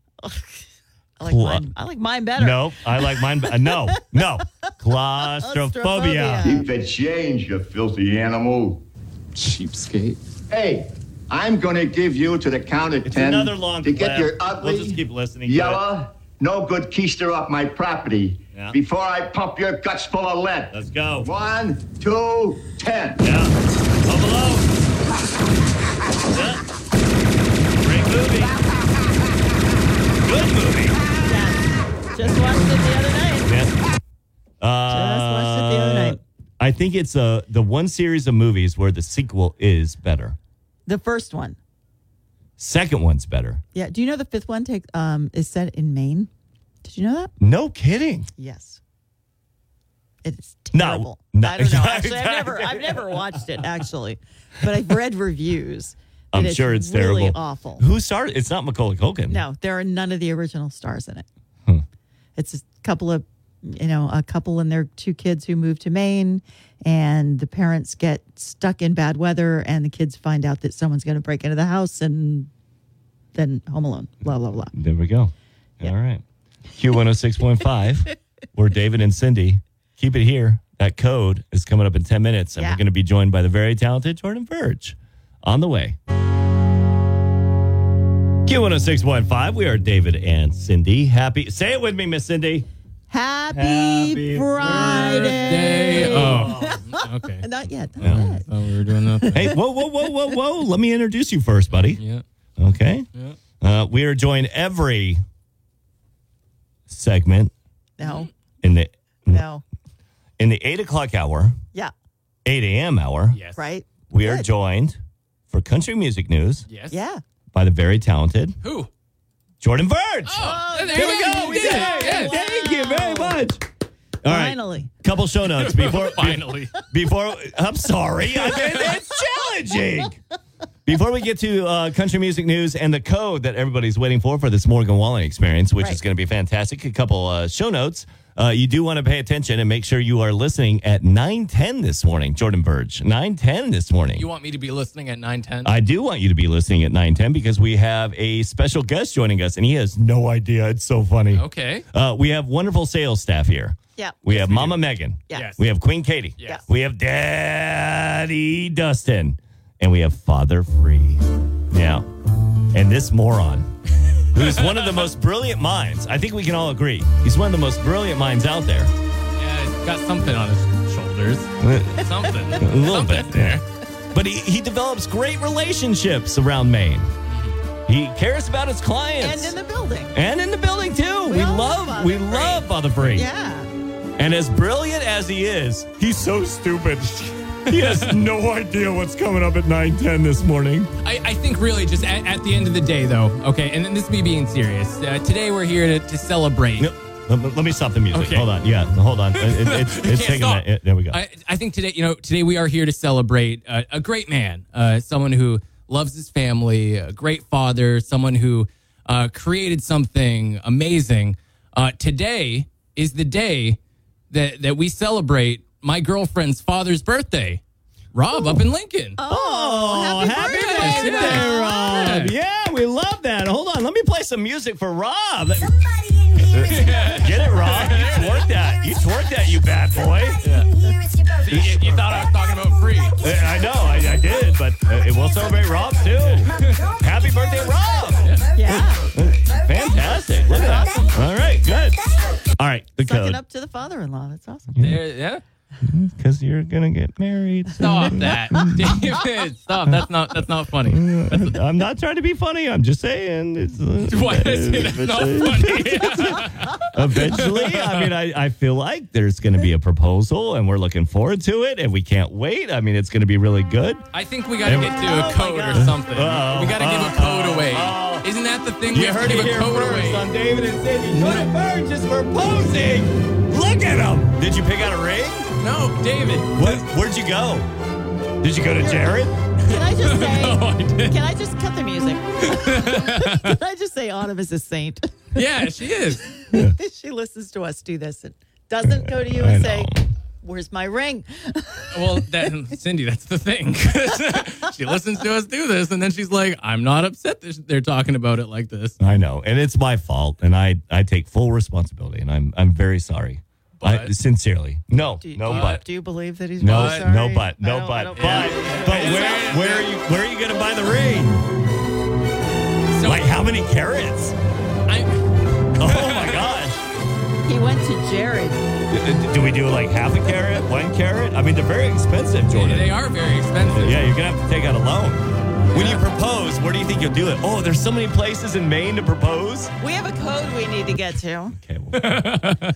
I like mine better. No, I like mine. No. Claustrophobia. Keep the change, you filthy animal. Cheapskate. Hey, I'm going to give you to the count of 10 another long to get clap. your ugly, We'll just keep listening to yellow, no good keister off my property before I pump your guts full of lead. Let's go. 1, 2, 10. Yeah. Home Alone. Yeah. Great movie. Good movie. Just watched it the other night. Yeah. Just watched it the other night. I think it's the one series of movies where the sequel is better. The first one. Second one's better. Yeah. Do you know the fifth one is set in Maine? Did you know that? No kidding. Yes. It's terrible. No. I don't know. Actually, I've never watched it, actually. But I've read reviews. I'm sure it's really terrible. Awful. Who starred? It's not Macaulay Culkin. No, there are none of the original stars in it. It's a couple and their 2 kids who move to Maine, and the parents get stuck in bad weather, and the kids find out that someone's going to break into the house, and then Home Alone. Blah blah blah. There we go. All right. Q106.5. We're David and Cindy. Keep it here. That code is coming up in 10 minutes, and we're going to be joined by the very talented Jordan Verge on the way. Q106.5. We are David and Cindy. Say it with me, Miss Cindy. Happy Friday. Oh, okay. Not yet. Not yet. Oh, we were doing that. Hey, whoa. Let me introduce you first, buddy. Yeah. Okay. Yeah. We are joined every segment No. in the 8 o'clock hour, Yeah. 8 a.m. hour. Yes. Right. We are joined for country music news Yes. Yeah. by the very talented Who? Jordan Verge. Oh, there Here we you go. We did it. Yes. Thank you very much. All right. Finally. Couple show notes before. Finally. Before. I'm sorry. I mean, it's challenging. Before we get to country music news and the code that everybody's waiting for this Morgan Wallen experience, which is going to be fantastic, a couple show notes. You do want to pay attention and make sure you are listening at 9:10 this morning. Jordan Verge, 9:10 this morning. You want me to be listening at 9:10? I do want you to be listening at 9:10 because we have a special guest joining us, and he has no idea. It's so funny. Okay. We have wonderful sales staff here. Yeah. We have Mama Megan. Yeah. Yes. We have Queen Katie. Yes. We have Daddy Dustin. And we have Father Free. Yeah. And this moron, who's one of the most brilliant minds. I think we can all agree. He's one of the most brilliant minds out there. Yeah, he's got something on his shoulders. Something. A little Something bit. there. But he develops great relationships around Maine. He cares about his clients. And in the building. And in the building, too. We love Father Free. Yeah. And as brilliant as he is, he's so stupid. He has no idea what's coming up at 9:10 this morning. I think really just at the end of the day, though, okay, and this is me being serious. Today we're here to celebrate. Yep. Let me stop the music. Okay. Hold on. Yeah, hold on. It's taking stop. that. There we go. I think today we are here to celebrate a great man, someone who loves his family, a great father, someone who created something amazing. Today is the day that we celebrate my girlfriend's father's birthday. Rob up in Lincoln. Oh, happy birthday, Rob. Yeah, we love that. Hold on. Let me play some music for Rob. Get it, Rob. You twerk that. You twerk that, you bad boy. Yeah. You thought I was talking about free. I know. I did, but we'll celebrate Rob, too. Happy birthday, Rob. Yeah. Fantastic. Look at that. All right, good. All right, the Suck code. it up to the father-in-law. That's awesome. Yeah. Because you're going to get married. Stop that. David, stop. That's not funny. I'm not trying to be funny. I'm just saying. Why is it not funny? Eventually, I mean, I feel like there's going to be a proposal, and we're looking forward to it, and we can't wait. I mean, it's going to be really good. I think we got to get to a code or something. We got to give a code away. Isn't that the thing? We You have heard to it give a here code first away. on David and Cindy. Jordan Burge is proposing. Look at him. Did you pick out a ring? No, David. Where'd you go? Did you go to Jared? Can I just say? No, I didn't. Can I just cut the music? Can I just say Autumn is a saint? Yeah, she is. She listens to us do this and doesn't go to you I and say, know. "Where's my ring?" Well, Cindy, that's the thing. She listens to us do this, and then she's like, "I'm not upset that they're talking about it like this." I know, and it's my fault, and I take full responsibility, and I'm very sorry. Sincerely, no, Do you believe that he's no, really sorry? no, but I don't but believe where are you going to buy the ring? So, Like how many carats? Oh my gosh! He went to Jared. Do we do like half a carat, 1 carat? I mean, they're very expensive, Jordan. they are very expensive. Yeah, you're gonna have to take out a loan. When you propose, where do you think you'll do it? Oh, there's so many places in Maine to propose. We have a code we need to get to. Okay, well,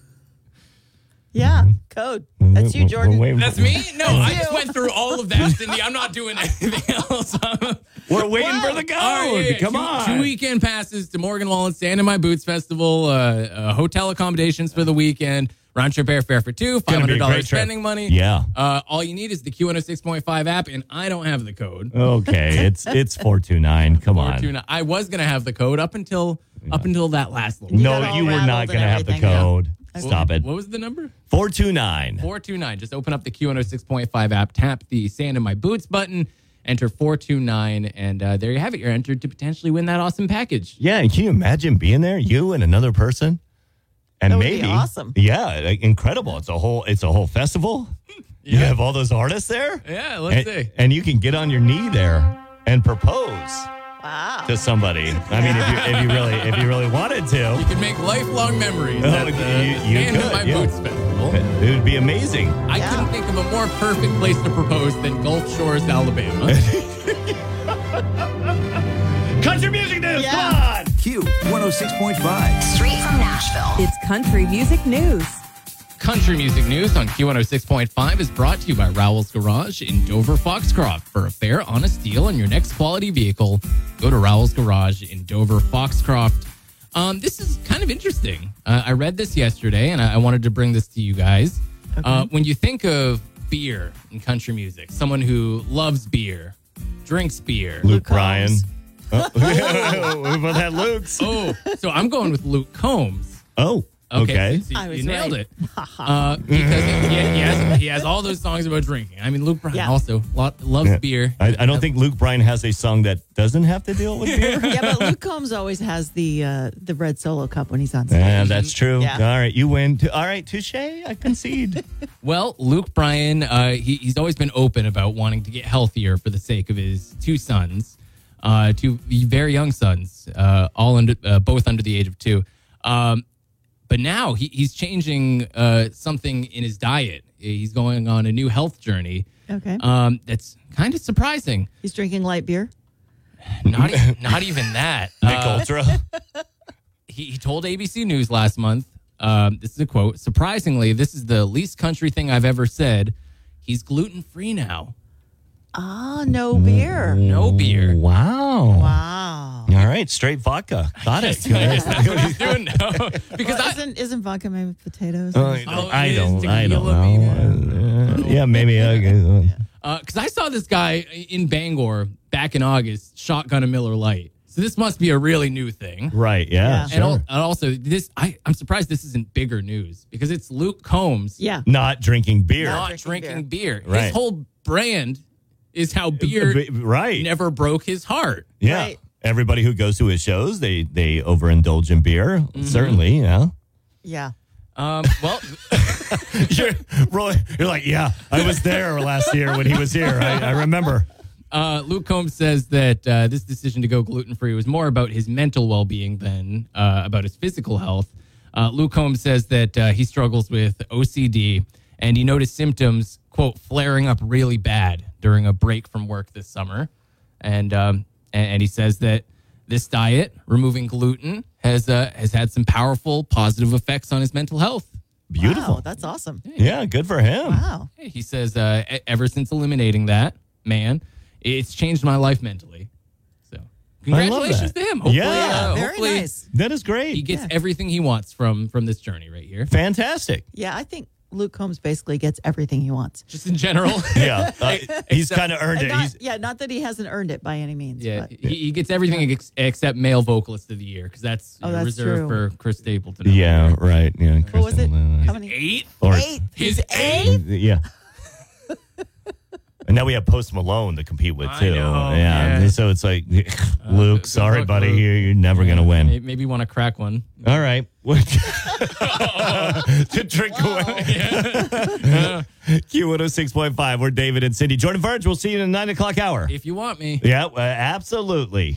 Yeah, code. That's you, Jordan. That's me? No, I just you. went through all of that, Cindy. I'm not doing anything else. We're waiting for the code. All right, Come on. 2 weekend passes to Morgan Wallen, Stand in My Boots Festival, hotel accommodations for the weekend, round trip airfare for two, Gonna be a $500 great trip. spending money. Yeah. All you need is the Q106.5 app, and I don't have the code. Okay, it's 429. Come on. 429. I was going to have the code up until that last little. got No, all you were rattled not and going to have the everything, yeah. code. Stop it. What was the number? 429. 429. Just open up the Q106.5 app, tap the Sand in My Boots button, enter 429, and there you have it. You're entered to potentially win that awesome package. Yeah, and can you imagine being there, you and another person? And That would be maybe awesome. Yeah, like, incredible. It's a whole festival. You have all those artists there. Yeah, let's see. And you can get on your knee there and propose Wow. to somebody. I mean, if you really wanted to, You can make lifelong memories Oh, at the you Sand in could, My yeah. Boots Festival. it would be amazing. I couldn't think of a more perfect place to propose than Gulf Shores, Alabama. Country music news. Yeah. Come on. Q 106.5. Straight from Nashville. It's country music news. Country music news on Q106.5 is brought to you by Rowell's Garage in Dover, Foxcroft. For a fair, honest deal on your next quality vehicle, go to Rowell's Garage in Dover, Foxcroft. This is kind of interesting. I read this yesterday, and I wanted to bring this to you guys. Okay. When you think of beer in country music, someone who loves beer, drinks beer. Luke Luke Bryan. Combs. We both had Luke's. Oh, so I'm going with Luke Combs. Oh, okay. So I was you nailed right. it. Because he has all those songs about drinking. I mean, Luke Bryan Yeah. also loves beer. I don't think Luke Bryan has a song that doesn't have to deal with beer. Yeah, but Luke Combs always has the red Solo cup when he's on stage. Yeah, that's true. Yeah. All right, you win. All right, touche. I concede. Well, Luke Bryan, he's always been open about wanting to get healthier for the sake of his two sons, two very young sons, both under the age of 2. But now he's changing something in his diet. He's going on a new health journey. Okay. That's kind of surprising. He's drinking light beer. Not even that. Nick Ultra. He told ABC News last month, this is a quote, "Surprisingly, this is the least country thing I've ever said. he's gluten-free now. Ah, no beer. No beer. Wow. Wow. All right, straight vodka. Got it. That's what he's doing now. Because Well, isn't vodka made with potatoes? I don't tequila, know. Yeah, maybe. Because I saw this guy in Bangor back in August shotgun a Miller Lite. So this must be a really new thing. Right, yeah. And also, I'm surprised this isn't bigger news because it's Luke Combs Yeah. Not drinking beer. not drinking beer. Right. His whole brand is how beer Right. never broke his heart. Yeah. Right. Everybody who goes to his shows, they overindulge in beer. Certainly, yeah. Yeah. Well, You're like, yeah, I was there last year when he was here. I remember. Luke Combs says that this decision to go gluten-free was more about his mental well-being than about his physical health. Luke Combs says that he struggles with OCD, and he noticed symptoms, quote, flaring up really bad during a break from work this summer. And he says that this diet, removing gluten, has had some powerful positive effects on his mental health. Beautiful. Wow, that's awesome. Yeah, good for him. Wow. He says, ever since eliminating that, man, it's changed my life mentally. So congratulations that. to him. Hopefully, Yeah. Very hopefully nice. That is great. he gets everything he wants from this journey right here. Fantastic. Yeah, I think Luke Combs basically gets everything he wants. Just in general. Yeah. He's kind of earned And it. not that he hasn't earned it by any means. Yeah, But he gets everything except male vocalist of the year because that's, that's reserved true. for Chris Stapleton. Yeah, right. Yeah. what was it? How many? 8? Or, 8. His eighth? Yeah. And now we have Post Malone to compete with, too. know, yeah. yeah. So it's like, Luke, sorry, luck, buddy. Luke. You're never going to win. Maybe you want to crack one. All right. To drink away. Q106.5. We're David and Cindy. Jordan Verge, we'll see you in the 9 o'clock hour. If you want me. Yeah, absolutely.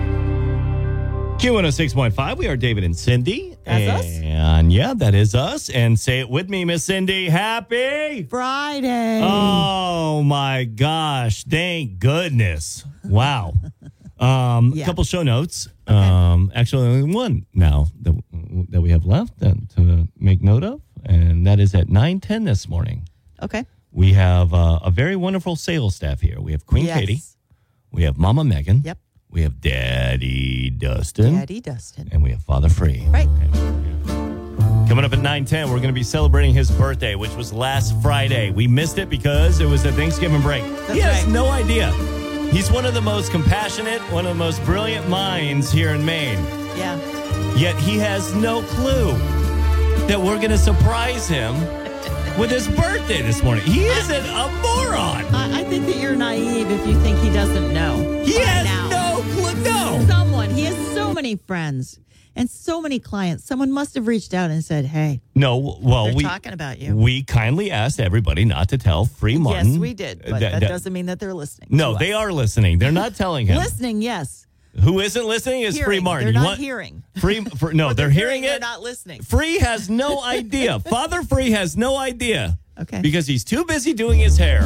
Q106.5. We are David and Cindy. That's us. And yeah, that is us. And say it with me, Miss Cindy. Happy Friday. Oh my gosh. Thank goodness. Wow. A couple show notes. Actually, only one now that we have left to make note of. And that is at 9:10 this morning. Okay. We have a very wonderful sales staff here. We have Queen Yes. Katie. We have Mama Megan. Yep. We have Daddy Dustin. Daddy Dustin. And we have Father Free. Right. Coming up at 9:10, we're going to be celebrating his birthday, which was last Friday. We missed it because it was a Thanksgiving break. He has right. no idea. He's one of the most compassionate, one of the most brilliant minds here in Maine. Yeah. Yet he has no clue that we're going to surprise him with his birthday this morning. He isn't a moron. I think that you're naive if you think he doesn't know. He by has now. no clue. No. He has so many friends and so many clients. Someone must have reached out and said, hey, No, well, they're we talking about you. We kindly asked everybody not to tell Free Martin. Yes, we did. But that doesn't mean that they're listening. No, to they us. are listening. They're not telling him. Listening, yes. Who isn't listening is Free Hearing. Martin. They're You not want hearing. No, they're hearing They're it. not listening. Free has no idea. Father Free has no idea. Okay. Because he's too busy doing his hair.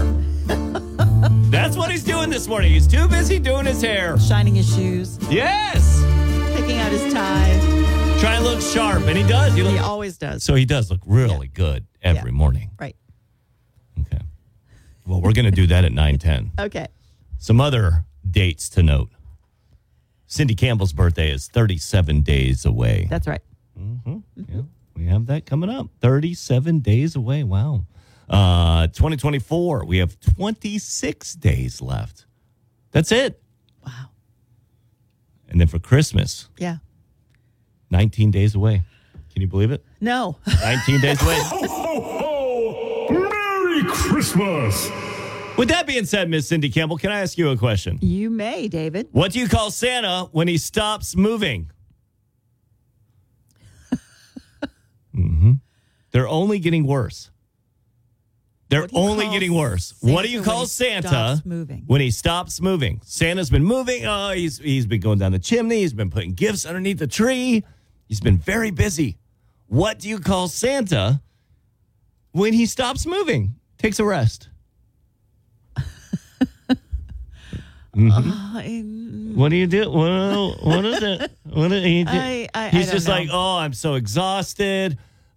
That's what he's doing this morning. He's too busy doing his hair. Shining his shoes, Yes. picking out his tie. Trying to look sharp. And he does. He always does. So he does look really good every morning. Right. Okay. Well, we're going to do that at 9:10. Okay. Some other dates to note. Cindy Campbell's birthday is 37 days away. That's right. Yeah, we have that coming up. 37 days away. Wow. 2024, we have 26 days left. That's it. Wow. And then for Christmas, Yeah. 19 days away. Can you believe it? No. 19 days away. Merry Christmas! With that being said, Miss Cindy Campbell, can I ask you a question? You may, David. What do you call Santa when he stops moving? They're only getting worse. They're What do you only call getting worse. Santa What do you when call he Santa stops moving? when he stops moving? Santa's been moving. Oh, he's been going down the chimney. He's been putting gifts underneath the tree. He's been very busy. What do you call Santa when he stops moving? Takes a rest. What do you do? What is it? What do you do? I He's don't just know. like, oh, I'm so exhausted.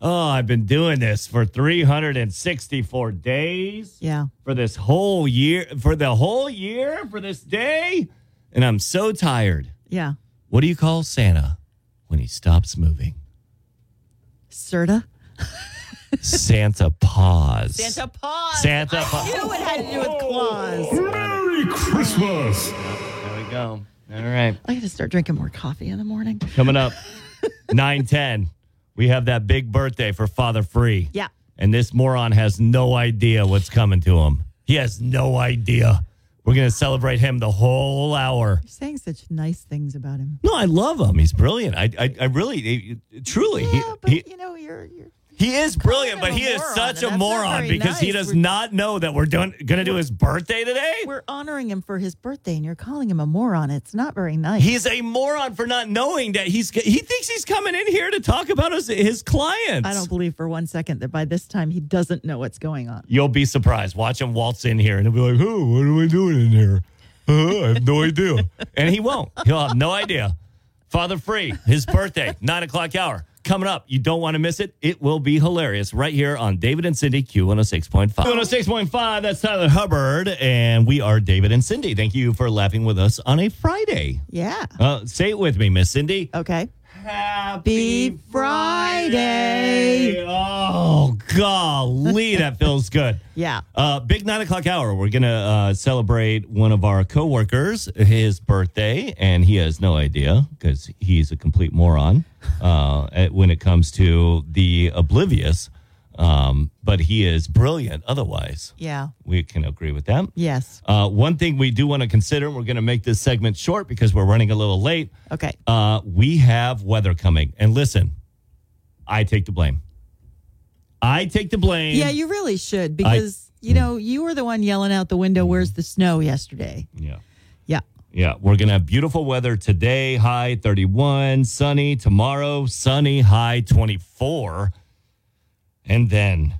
Oh, I've been doing this for 364 days. Yeah. For this whole year, for this day. And I'm so tired. Yeah. What do you call Santa when he stops moving? Serta? Santa Paws. Santa Paws. Santa I Paws. knew it had to do with claws. Merry Christmas. There we go. All right. I got to start drinking more coffee in the morning. Coming up, 9:10. We have that big birthday for Father Free. Yeah. And this moron has no idea what's coming to him. He has no idea. We're going to celebrate him the whole hour. You're saying such nice things about him. No, I love him. He's brilliant. I really, truly. Yeah, but you're he is brilliant, but him a he is moron, such and a that's not moron very because he nice. does not know that we're going to do his birthday today. We're honoring him for his birthday, and you're calling him a moron. It's not very nice. He's a moron for not knowing that he thinks he's coming in here to talk about his clients. I don't believe for 1 second that by this time he doesn't know what's going on. You'll be surprised. Watch him waltz in here and he'll be like, "Oh, what am I doing in here? I have no idea." And he won't. He'll have no idea. Father Free, his birthday, 9 o'clock hour. Coming up, you don't want to miss it. It will be hilarious right here on David and Cindy, Q106.5. 106.5, that's Tyler Hubbard, and we are David and Cindy. Thank you for laughing with us on a Friday. Yeah. Say it with me, Miss Cindy. Okay. Happy Friday. Oh, golly, that feels good. Yeah. Big 9 o'clock hour. We're going to celebrate one of our coworkers, his birthday, and he has no idea because he's a complete moron when it comes to the oblivious. But he is brilliant otherwise. Yeah. We can agree with that. Yes. One thing we do want to consider, we're going to make this segment short because we're running a little late. Okay. We have weather coming. And listen, I take the blame. Yeah, you really should because, you were the one yelling out the window, "Where's the snow?" yesterday. Yeah. Yeah. Yeah, we're going to have beautiful weather today, high 31, sunny. Tomorrow, sunny, high 24. And then,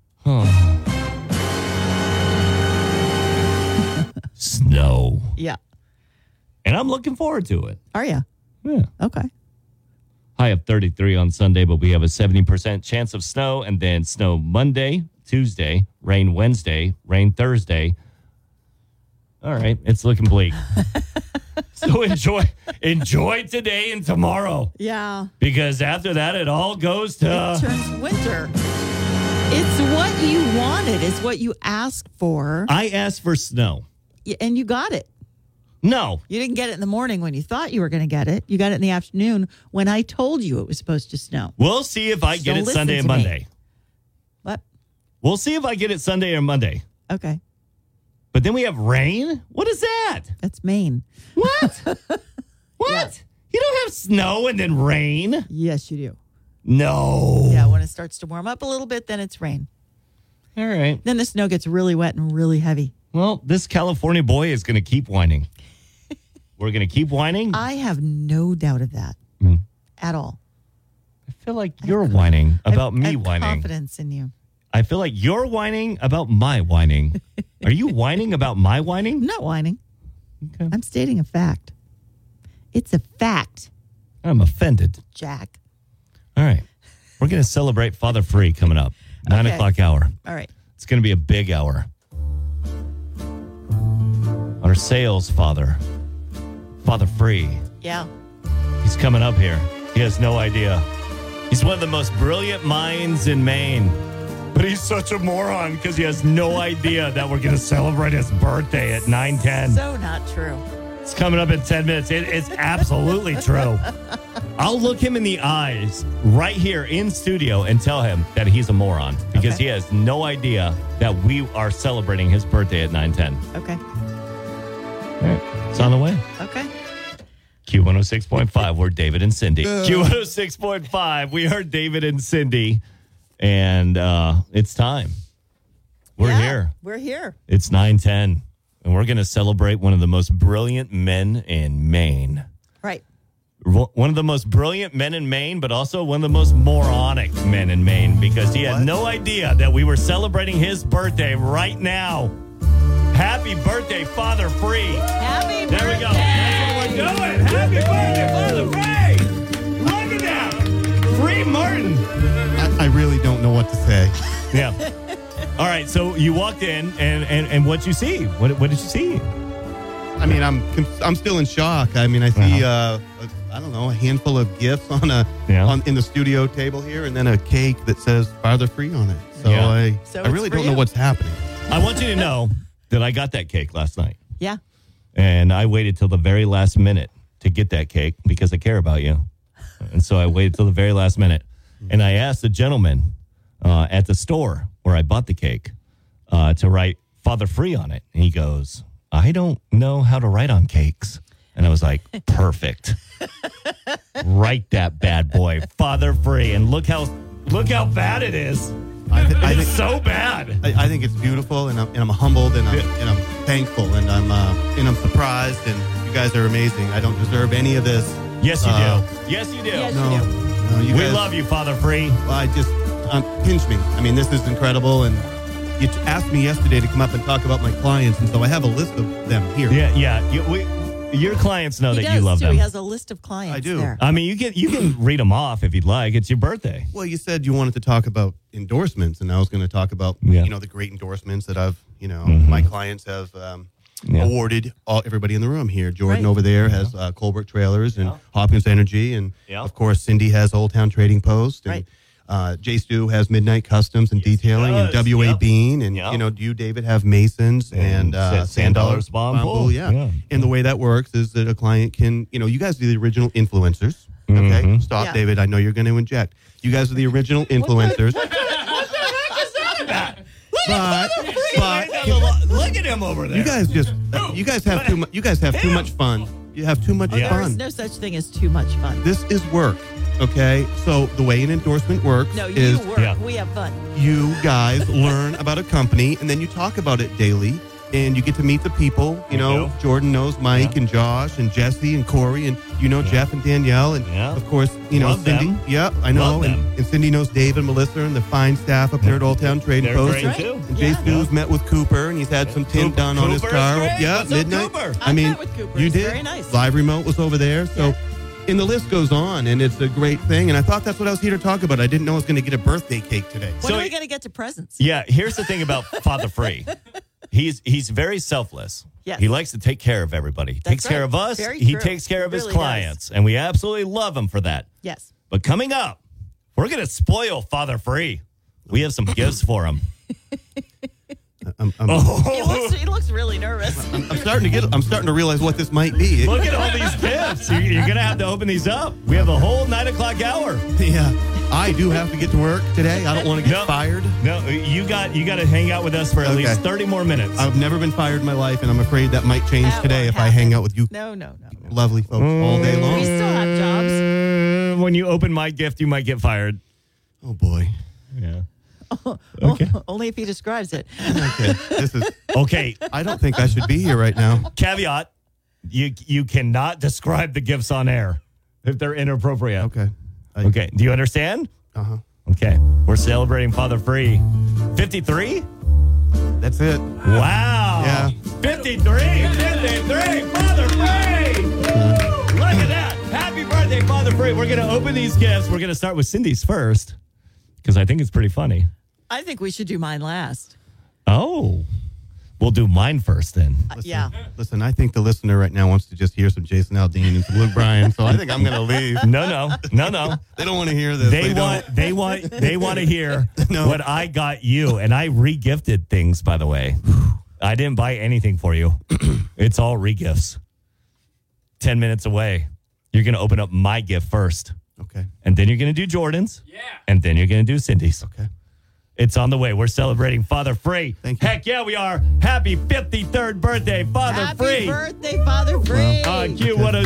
snow. Yeah. And I'm looking forward to it. Are you? Yeah. Okay. High of 33 on Sunday, but we have a 70% chance of snow. And then snow Monday, Tuesday, rain Wednesday, rain Thursday. All right, it's looking bleak. So enjoy today and tomorrow. Yeah. Because after that, it all goes to... It turns winter. It's what you wanted. It's what you asked for. I asked for snow. And you got it. No. You didn't get it in the morning when you thought you were going to get it. You got it in the afternoon when I told you it was supposed to snow. We'll see if I get it Sunday and Monday. What? We'll see if I get it Sunday or Monday. Okay. But then we have rain? What is that? That's Maine. What? What? Yeah. You don't have snow and then rain? Yes, you do. No. Yeah, when it starts to warm up a little bit, then it's rain. All right. Then the snow gets really wet and really heavy. Well, this California boy is going to keep whining. We're going to keep whining? I have no doubt of that at all. I feel like you're whining about me I have whining. Confidence in you. I feel like you're whining about my whining. Are you whining about my whining? I'm not whining. Okay. I'm stating a fact. It's a fact, I'm offended. Jack. All right. We're going to celebrate Father Free coming up. 9 Okay. o'clock hour. All right. It's going to be a big hour. Our sales father, Father Free, Yeah. he's coming up here. He has no idea. He's one of the most brilliant minds in Maine. But he's such a moron because he has no idea that we're going to celebrate his birthday at 9:10. So not true. It's coming up in 10 minutes. It's absolutely true. I'll look him in the eyes right here in studio and tell him that he's a moron because he has no idea that we are celebrating his birthday at 9:10. Okay. All right. It's on the way. Okay. Q106.5, we're David and Cindy. Q106.5, we are David and Cindy. And it's time. We're here. We're here. It's 9:10. And we're going to celebrate one of the most brilliant men in Maine. Right. One of the most brilliant men in Maine, but also one of the most moronic men in Maine because he had no idea that we were celebrating his birthday right now. Happy birthday, Father Free. Happy There we go. That's what we're doing. Happy birthday, Father Free. Look at that. Free Martin. I really don't know what to say. Yeah. All right. So you walked in, and what'd you see? What did you see? I mean, I'm still in shock. I mean, I see I don't know, a handful of gifts on in the studio table here, and then a cake that says Father Free on it. So I really don't know what's happening. I want you to know that I got that cake last night. Yeah. And I waited till the very last minute to get that cake because I care about you. And so I waited till the very last minute. And I asked the gentleman at the store where I bought the cake to write Father Free on it. And he goes, I don't know how to write on cakes. And I was like, perfect. Write that bad boy, Father Free. And look how bad it is. I think so bad. I think it's beautiful, and I'm humbled, and I'm thankful, and I'm surprised, and you guys are amazing. I don't deserve any of this. Yes, you do. Yes, you do. Yes, No, you do. no, you We guys, love you, Father Free. I just pinch me. I mean, this is incredible, and you asked me yesterday to come up and talk about my clients, and so I have a list of them here. Yeah. Your clients know He that does, you love too. them. He has a list of clients I do. there. I mean, you can read them off if you'd like. It's your birthday. Well, you said you wanted to talk about endorsements, and I was going to talk about the great endorsements that I've my clients have awarded everybody in the room here. Jordan over there has Colbert Trailers and Hopkins Energy, and of course Cindy has Old Town Trading Post, and Jay Stu has Midnight Customs and Detailing, and W.A. Bean, and you, David, have Masons and Sandollar's Bamboo. Yeah. And the way that works is that a client can, you guys are the original influencers. Okay, stop, David. I know you're going to inject. You guys are the original influencers. But look at him over there. you guys have too much. You guys have too much fun. You have too much There is fun. no such thing as too much fun. This is work. Okay, so the way an endorsement works No, you is work. We have fun. you guys learn about a company and then you talk about it daily, and you get to meet the people. Jordan knows Mike and Josh and Jesse and Corey, and Jeff and Danielle, and of course Love Cindy. them. Yeah, I know. Love them. And Cindy knows Dave and Melissa and the fine staff up there at Old Town Trading They're Post. great, too. And Jay Stu's met with Cooper, and he's had some tint done on his Cooper's car. great. Yeah, What's up, midnight. Cooper? I mean, met with Cooper. you He's did. very nice. Live Remote was over there, so. Yeah. And the list goes on, and it's a great thing. And I thought that's what I was here to talk about. I didn't know I was going to get a birthday cake today. When are we going to get to presents? Yeah, here's the thing about Father Free. He's very selfless. Yes. He likes to take care of everybody. Takes care right. of us. Very He true. takes care of He his really clients. And we absolutely love him for that. Yes. But coming up, we're going to spoil Father Free. We have some gifts for him. He looks really nervous. I'm starting to realize what this might be. Look at all these gifts. You're going to have to open these up. We have a whole 9 o'clock hour. Yeah, I do have to get to work today. I don't want to get fired. No, you got to hang out with us for at least 30 more minutes. I've never been fired in my life, and I'm afraid that might change That today won't if I hang out with you No. lovely folks all day long. We still have jobs. When you open my gift, you might get fired. Oh, boy. Yeah. Okay. Only if he describes it. Okay. This is Okay. I don't think I should be here right now. Caveat: you cannot describe the gifts on air if they're inappropriate. Okay. Okay. Do you understand? Uh-huh. Okay. We're celebrating Father Free. 53? That's it. Wow. Yeah. 53. Father Free. Look at that. Happy birthday, Father Free. We're going to open these gifts. We're going to start with Cindy's first because I think it's pretty funny. I think we should do mine last. Oh. We'll do mine first then. Yeah. Listen, I think the listener right now wants to just hear some Jason Aldean and some Luke Bryan, so I think I'm going to leave. No. They don't want to hear this. They want to hear what I got you, and I re-gifted things. By the way, I didn't buy anything for you. It's all re-gifts. 10 minutes away, you're going to open up my gift first. Okay. And then you're going to do Jordan's. Yeah. And then you're going to do Cindy's. Okay. It's on the way. We're celebrating Father Free. Thank you. Heck yeah, we are. Happy 53rd birthday, Father Free. Happy birthday, Father Free. On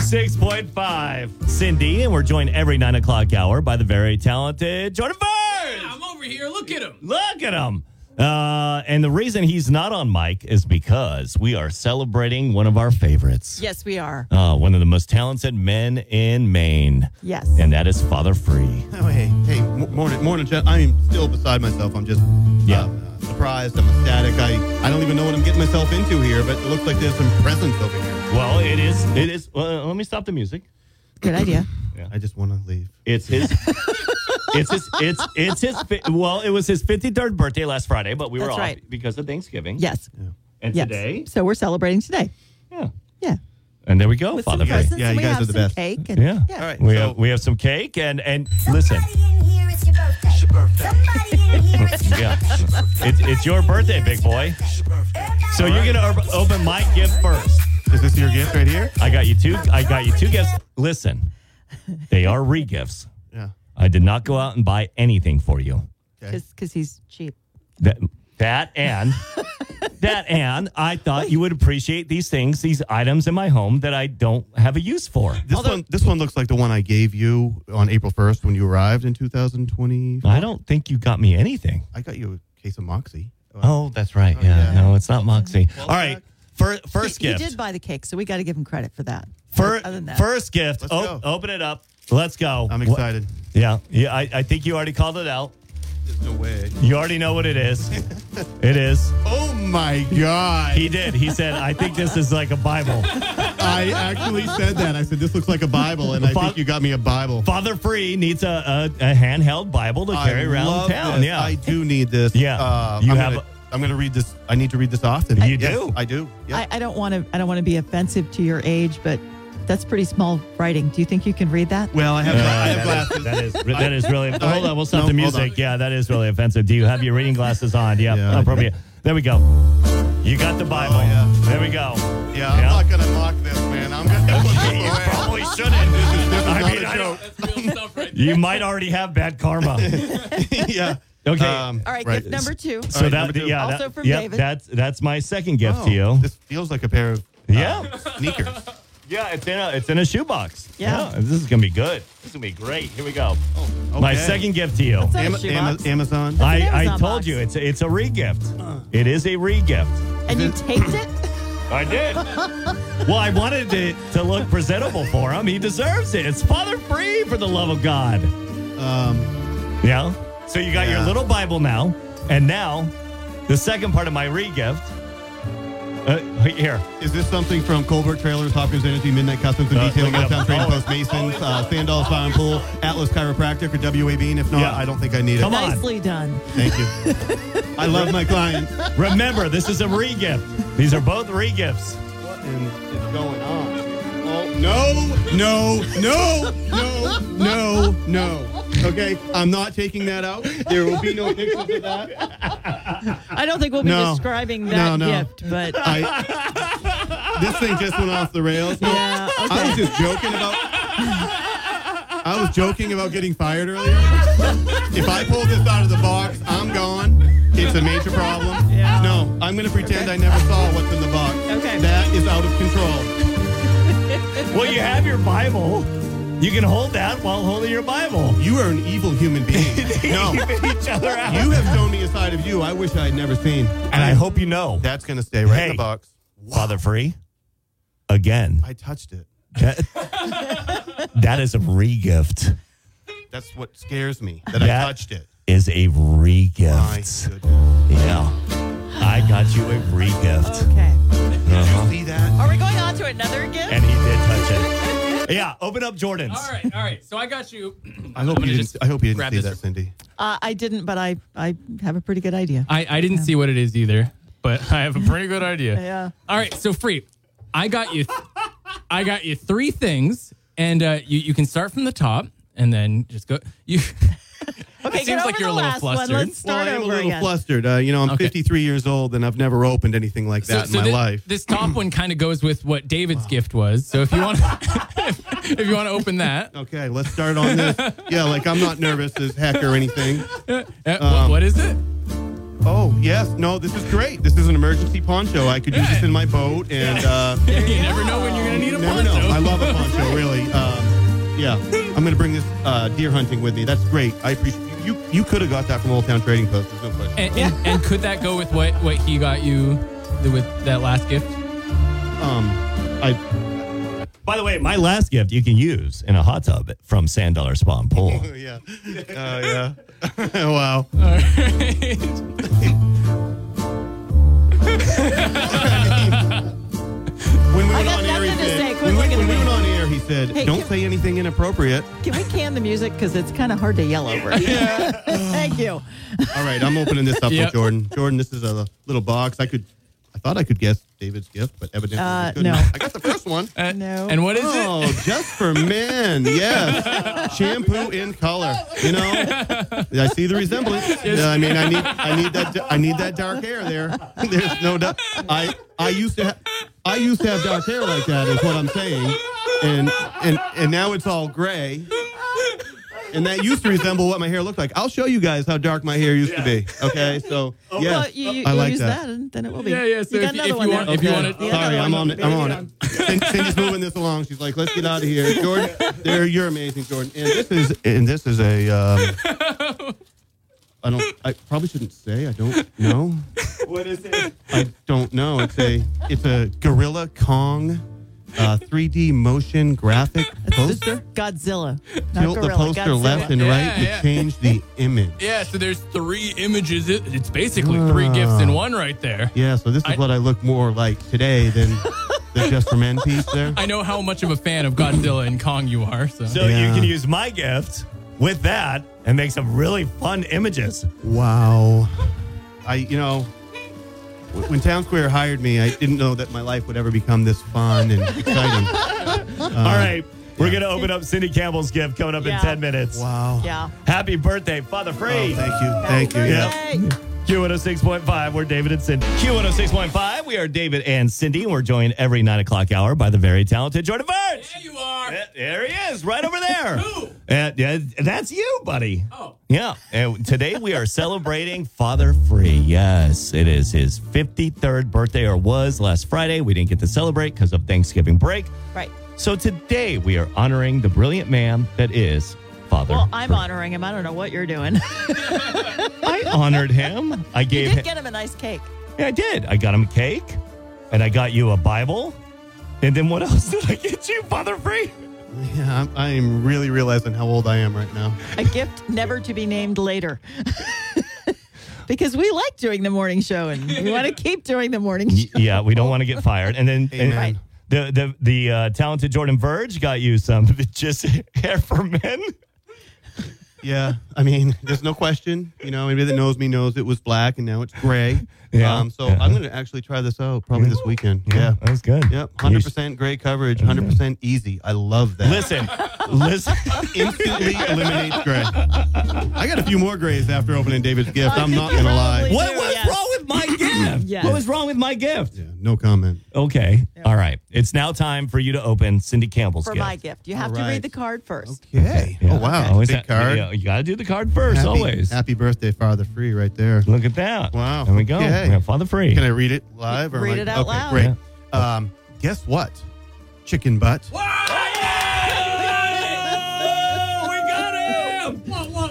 Q106.5. Cindy, and we're joined every 9 o'clock hour by the very talented Jordan Burns. I'm over here. Look at him. Look at him. And the reason he's not on mic is because we are celebrating one of our favorites. Yes, we are. One of the most talented men in Maine. Yes. And that is Father Free. Oh, hey, morning, Jeff. I'm still beside myself. I'm just surprised. I'm ecstatic. I don't even know what I'm getting myself into here, but it looks like there's some presents over here. Well, it is. Let me stop the music. Good idea. I just want to leave. It's his. Well, it was his 53rd birthday last Friday, but we were That's off right. because of Thanksgiving. Yes. And Yes. today, So we're celebrating today. yeah. Yeah. And there we go, With Father some Free. presents, Yeah, and you we guys have are the some best. cake. And, Yeah. All right. We have some cake and listen. Yeah. It's your birthday, big boy. So you're gonna open my gift first. Is this your gift right here? I got you two gifts. Listen, they are re-gifts. Yeah. I did not go out and buy anything for you. Because he's cheap. That and I thought you would appreciate these things, these items in my home that I don't have a use for. This one looks like the one I gave you on April 1st when you arrived in 2020. I don't think you got me anything. I got you a case of Moxie. Oh, that's right. Yeah. No, it's not Moxie. All right. First gift. He did buy the cake, so we got to give him credit for that. Other than that. First gift. Let's go. Open it up. Let's go. I'm excited. Yeah. I think you already called it out. There's no way. You already know what it is. It is. Oh my God. He did. He said, I think this is like a Bible. I actually said that. I said, this looks like a Bible, and I think you got me a Bible. Father Free needs a handheld Bible to carry around town. This. Yeah. I do need this. Yeah. I'm going to read this. I need to read this often. You Yes, do? I do. Yeah. I don't want to be offensive to your age, but that's pretty small writing. Do you think you can read that? Well, I have glasses. That is really. Hold on, we'll stop the hold music. on. Yeah, that is really offensive. Do you have your reading glasses on? Yeah, Yeah, I appropriate. There we go. You got the Bible. Oh, yeah. There we go. Yeah, I'm not going to mock this, man. I'm going to put this You away. probably shouldn't. This is I not mean, a joke. That's real stuff right You might already have bad karma. Yeah. Okay. All right, gift number 2. So right, that, number 2. yeah, Also from yeah, David. that's my second gift Oh, to you. This feels like a pair of sneakers. Yeah, it's in a shoebox. Yeah. This is gonna be good. This is gonna be great. Here we go. Okay. My second gift to you. What's that, a shoebox? Amazon. an I Amazon told box. you it's a re-gift. It is a re-gift. And you taped it? I did. Well, I wanted it to look presentable for him. He deserves it. It's Father Free, for the love of God. Yeah. So you got your little Bible now, and now the second part of my re-gift. Here. Is this something from Colbert Trailers, Hopkins Energy, Midnight Customs and Detailing, look it Old up. Town Trading Post, Masons, Sandals Spa and Pool, Atlas Chiropractic, or WA Bean? If not, Yeah. I don't think I need it. Come on. Nicely done. Thank you. I love my clients. Remember, this is a re-gift. These are both re-gifts. What is going on? Oh, no. Okay, I'm not taking that out. There will be no pictures of that. I don't think we'll be No. describing that No. gift, but This thing just went off the rails. No, yeah, okay. I was just joking about. I was joking about getting fired earlier. If I pull this out of the box, I'm gone. It's a major problem. Yeah. No, I'm going to pretend I never saw what's in the box. Okay. That is out of control. Well, you have your Bible. You can hold that while holding your Bible. You are an evil human being. No. Keeping each other out. You have shown me a side of you I wish I had never seen. And I hope you know. That's going to stay right in the box. Father Free, again, I touched it. that is a re-gift. That's what scares me, that I That touched it. is a My re-gift. goodness. Yeah. I got you a re-gift. okay. Did you see that? Are we going on to another gift? And he did touch it. Yeah, open up Jordan's. All right. So I got you. I hope you didn't grab see this. that, Cindy. I didn't, but I have a pretty good idea. I didn't see what it is either, but I have a pretty good idea. Yeah. All right, so Free, I got you 3 things, and you can start from the top and then just go. You. Okay, It seems like you're a little flustered. Let's start I am over a little again. flustered. I'm Okay. 53 years old and I've never opened anything like that in my life. This top one kind of goes with what David's gift was. So if you want, if you want to open that, Okay, let's start on this. Yeah, like I'm not nervous as heck or anything. what is it? Oh, yes. No, this is great. This is an emergency poncho. I could use this in my boat and You never know when you're gonna need a never poncho. know. I love a poncho, really. Yeah, I'm going to bring this deer hunting with me. That's great. I appreciate you. You could have got that from Old Town Trading Post. There's no question. And could that go with what he got you with that last gift? By the way, my last gift you can use in a hot tub from Sand Dollar Spa and Pool. Yeah. Yeah. Wow. All right. When we I went got on air, he nothing to said, say. Quit when we looking at went me. on air, he said, Hey, don't say anything inappropriate. Can we can the music? Because it's kind of hard to yell over. Thank you. All right, I'm opening this up Yep. for Jordan. Jordan, this is a little box. I thought I could guess David's gift, but evidently I couldn't. no. I got the first one. No. And what is Oh, it? just for men. Yes. Shampoo in color. You know, I see the resemblance. Yeah, I mean, I need that dark hair there. There's no doubt. I used to have dark hair like that, is what I'm saying. And now it's all gray. And that used to resemble what my hair looked like. I'll show you guys how dark my hair used to be. Okay, so Well, yes, you I like use that. that, and then it will be. Yeah. So you got if another you one want, there. if you want You it, got Sorry, another I'm one. on it. I'm on it. Cindy's moving this along. She's like, "Let's get out of here, Jordan." You're amazing, Jordan. And this is a. I probably shouldn't say. I don't know. What is it? I don't know. It's a Gorilla Kong 3D motion graphic poster. Godzilla. Not Tilt the gorilla, poster Godzilla. left and right to change the image. Yeah, so there's 3 images. It's basically 3 gifts in one right there. Yeah, so this is what I look more like today than the Just for Men piece there. I know how much of a fan of Godzilla and Kong you are. So You Yeah. can use my gift with that and make some really fun images. Wow. When Town Square hired me, I didn't know that my life would ever become this fun and exciting. All right. We're going to open up Cindy Campbell's gift coming up in Yeah. 10 minutes. Wow. Yeah. Happy birthday, Father Free. Oh, thank you. Thank you. Happy Yeah. birthday. Q106.5, we're David and Cindy. Q106.5, we are David and Cindy, and we're joined every 9 o'clock hour by the very talented Jordan Verge. there you are. There he is, right over there. Who? Yeah, that's you, buddy. Oh. Yeah, and today we are celebrating Father Free. Yes, it is his 53rd birthday, or was last Friday. We didn't get to celebrate because of Thanksgiving break. Right. So today we are honoring the brilliant man that is Father Well, I'm Free. honoring him. I don't know what you're doing. I honored him. I You gave did him. get him a nice cake. Yeah, I did. I got him a cake, and I got you a Bible. And then what else did I get you, Father Free? Yeah, I am really realizing how old I am right now. A gift never to be named later. Because we like doing the morning show and we want to keep doing the morning show. Yeah, we don't want to get fired. And then Amen. Right. the talented Jordan Verge got you some just hair for men. Yeah, I mean, there's no question. Anybody that knows me knows it was black and now it's gray. Yeah. So Yeah. I'm going to actually try this out probably this weekend. Yeah. that was good. Yep. 100% gray coverage, 100% easy. I love that. Listen. Instantly eliminates gray. I got a few more grays after opening David's gift. I'm not going to lie. Probably. What was Yes. wrong with my gift? Yes. What was wrong with my gift? Yeah, no comment. Okay. All right. It's now time for you to open Cindy Campbell's For gift. my gift. You have All to right. read the card first. Okay. Yeah. Oh, wow. Always Big card. Yeah, you got to do the card first, Happy, always. Happy birthday, Father Free, right there. Look at that. Wow. There we go. Okay. We have Father Free. Can I read it live? Or Read it out okay, loud. Great. Guess what? Chicken butt. We got him!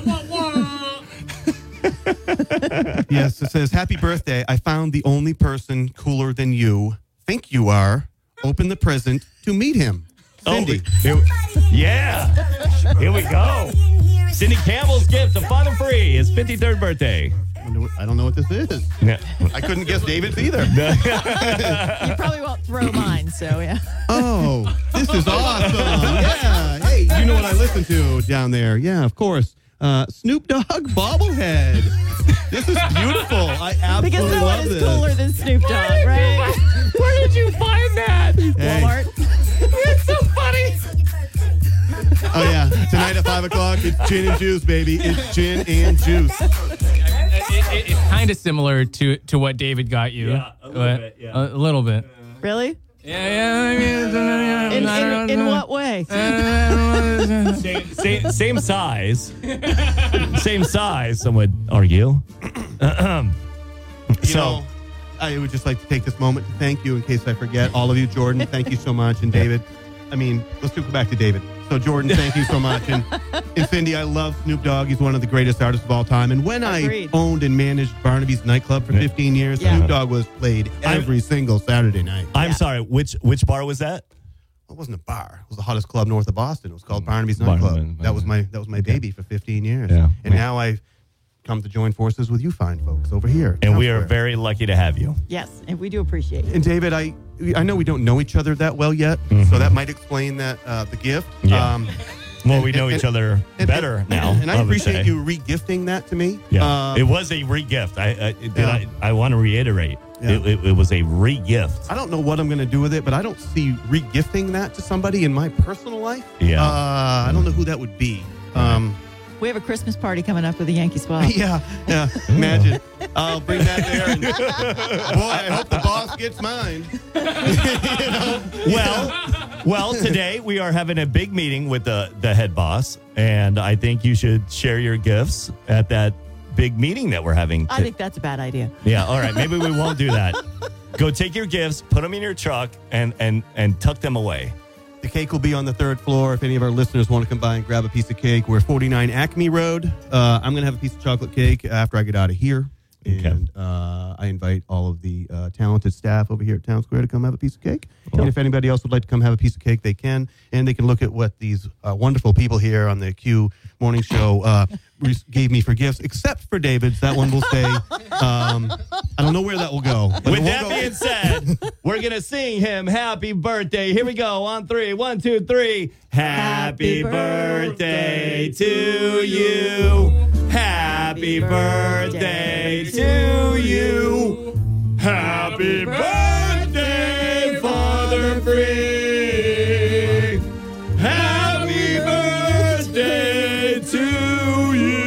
Yes, it says, happy birthday. I found the only person cooler than you think you are. Open the present to meet him. Cindy. Yeah. Here we go. Cindy Campbell's gift to Father Free, his 53rd birthday. I don't know what this is. Yeah. I couldn't guess David's either. You probably won't throw mine, so yeah. Oh, this is awesome. Yeah. Hey, you know what I listen to down there. Yeah, of course. Snoop Dogg bobblehead. This is beautiful. I absolutely Because no one love is this. cooler than Snoop Dogg, right? Where did you find that? Hey. Walmart. It's so funny. Oh, yeah. Tonight at 5 o'clock, it's gin and juice, baby. It's gin and juice. It's kind of similar to what David got you. Yeah, a little bit, yeah. A little bit. Really? Yeah. In what way? Same size. Same size, some would argue. You know, I would just like to take this moment to thank you in case I forget. All of you, Jordan, thank you so much. And David, let's go back to David. So, Jordan, thank you so much. And Cindy, I love Snoop Dogg. He's one of the greatest artists of all time. And when Agreed. I owned and managed Barnaby's nightclub for 15 years, Yeah. Snoop Dogg was played every single Saturday night. I'm sorry, which bar was that? It wasn't a bar. It was the hottest club north of Boston. It was called Barnaby's Nightclub. Barnaby. That was my baby for 15 years. Yeah. And now I come to join forces with you fine folks over here. And we are very lucky to have you. Yes, and we do appreciate it. And David, I know we don't know each other that well yet, so that might explain that the gift. Yeah. Well, we know each other better now. And I appreciate you re-gifting that to me. Yeah. It was a re-gift. I want to reiterate. Yeah. It was a re-gift. I don't know what I'm going to do with it, but I don't see re-gifting that to somebody in my personal life. Yeah. I don't know who that would be. We have a Christmas party coming up with the Yankee Swap. Yeah. Imagine. I'll bring that there. And, boy, I hope the boss gets mine. Well, today we are having a big meeting with the head boss, and I think you should share your gifts at that big meeting that we're having. I think that's a bad idea. Yeah, all right. Maybe we won't do that. Go take your gifts, put them in your truck, and tuck them away. The cake will be on the 3rd floor. If any of our listeners want to come by and grab a piece of cake, we're 49 Acme Road. I'm going to have a piece of chocolate cake after I get out of here. And I invite all of the talented staff over here at Town Square to come have a piece of cake. Cool. And if anybody else would like to come have a piece of cake, they can. And they can look at what these wonderful people here on the Q Morning Show gave me for gifts, except for David's. That one will stay. I don't know where that will go. With that being said, we're going to sing him happy birthday. Here we go. On 3. 1, 2, 3. Happy birthday to you. Happy birthday to you. Happy birthday, Father Free. Happy birthday to you.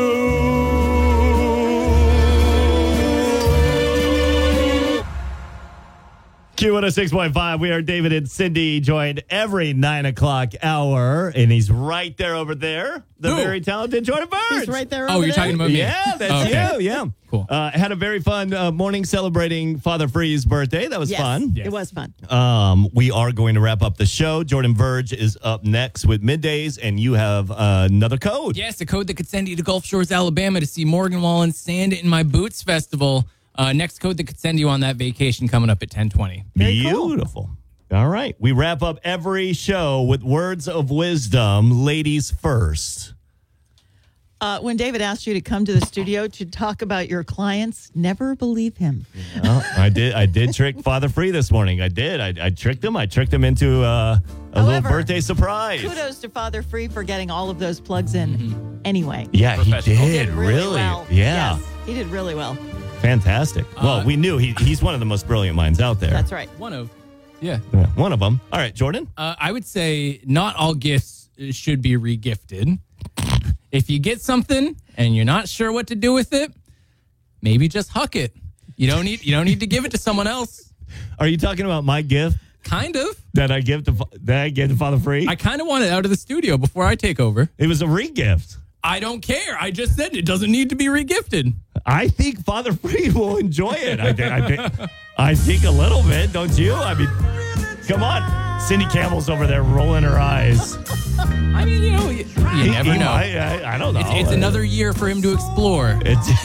Q106.5. We are David and Cindy, joined every 9 o'clock hour, and he's right there over there. The very talented Jordan Burns. He's right there. You're talking about me? Yeah, that's you. Yeah, cool. Had a very fun morning celebrating Father Free's birthday. That was fun. It was fun. We are going to wrap up the show. Jordan Verge is up next with Middays, and you have another code. Yes, a code that could send you to Gulf Shores, Alabama to see Morgan Wallen Sand in My Boots Festival. Next code that could send you on that vacation coming up at 10:20. Beautiful. Cool. All right. We wrap up every show with words of wisdom. Ladies first. When David asked you to come to the studio to talk about your clients, never believe him. Well, I did trick Father Free this morning. I did. I tricked him. I tricked him into a little birthday surprise. Kudos to Father Free for getting all of those plugs in anyway. Yeah, he did. Really? Well. Yeah. Yes, he did really well. Fantastic. Well, we knew he's one of the most brilliant minds out there. That's right. One of them. All right, Jordan? I would say not all gifts should be regifted. If you get something and you're not sure what to do with it, maybe just huck it. You don't need to give it to someone else. Are you talking about my gift? Kind of. That I give to Father Free? I kind of want it out of the studio before I take over. It was a re-gift. I don't care. I just said it doesn't need to be regifted. I think Father Free will enjoy it. I think a little bit, don't you? I mean, come on. Cindy Campbell's over there rolling her eyes. I mean, you never know. I don't know. It's another year for him to explore.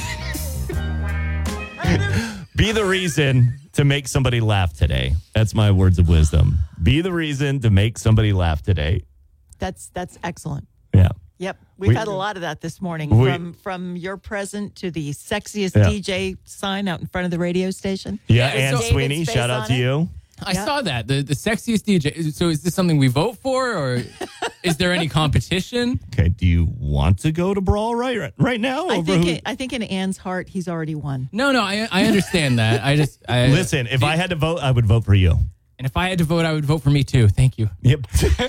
Be the reason to make somebody laugh today. That's my words of wisdom. Be the reason to make somebody laugh today. That's excellent. Yeah. Yep. We've had a lot of that this morning, from your present to the sexiest DJ sign out in front of the radio station. Yeah, Ann Sweeney, shout out to you. I saw that. The sexiest DJ. So is this something we vote for, or is there any competition? Okay, do you want to go to Brawl right now? I think in Ann's heart, he's already won. No, I understand that. Listen, if I had to vote, I would vote for you. And if I had to vote, I would vote for me too. Thank you. Yep.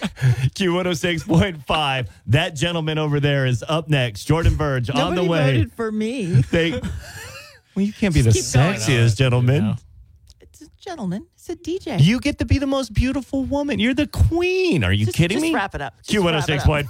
Q106.5. That gentleman over there is up next. Jordan Verge on the way. Nobody voted for me. Well, you can't be the sexiest gentleman. It's a gentleman. It's a DJ. You get to be the most beautiful woman. You're the queen. Are you kidding me? Just wrap it up. Q106.5.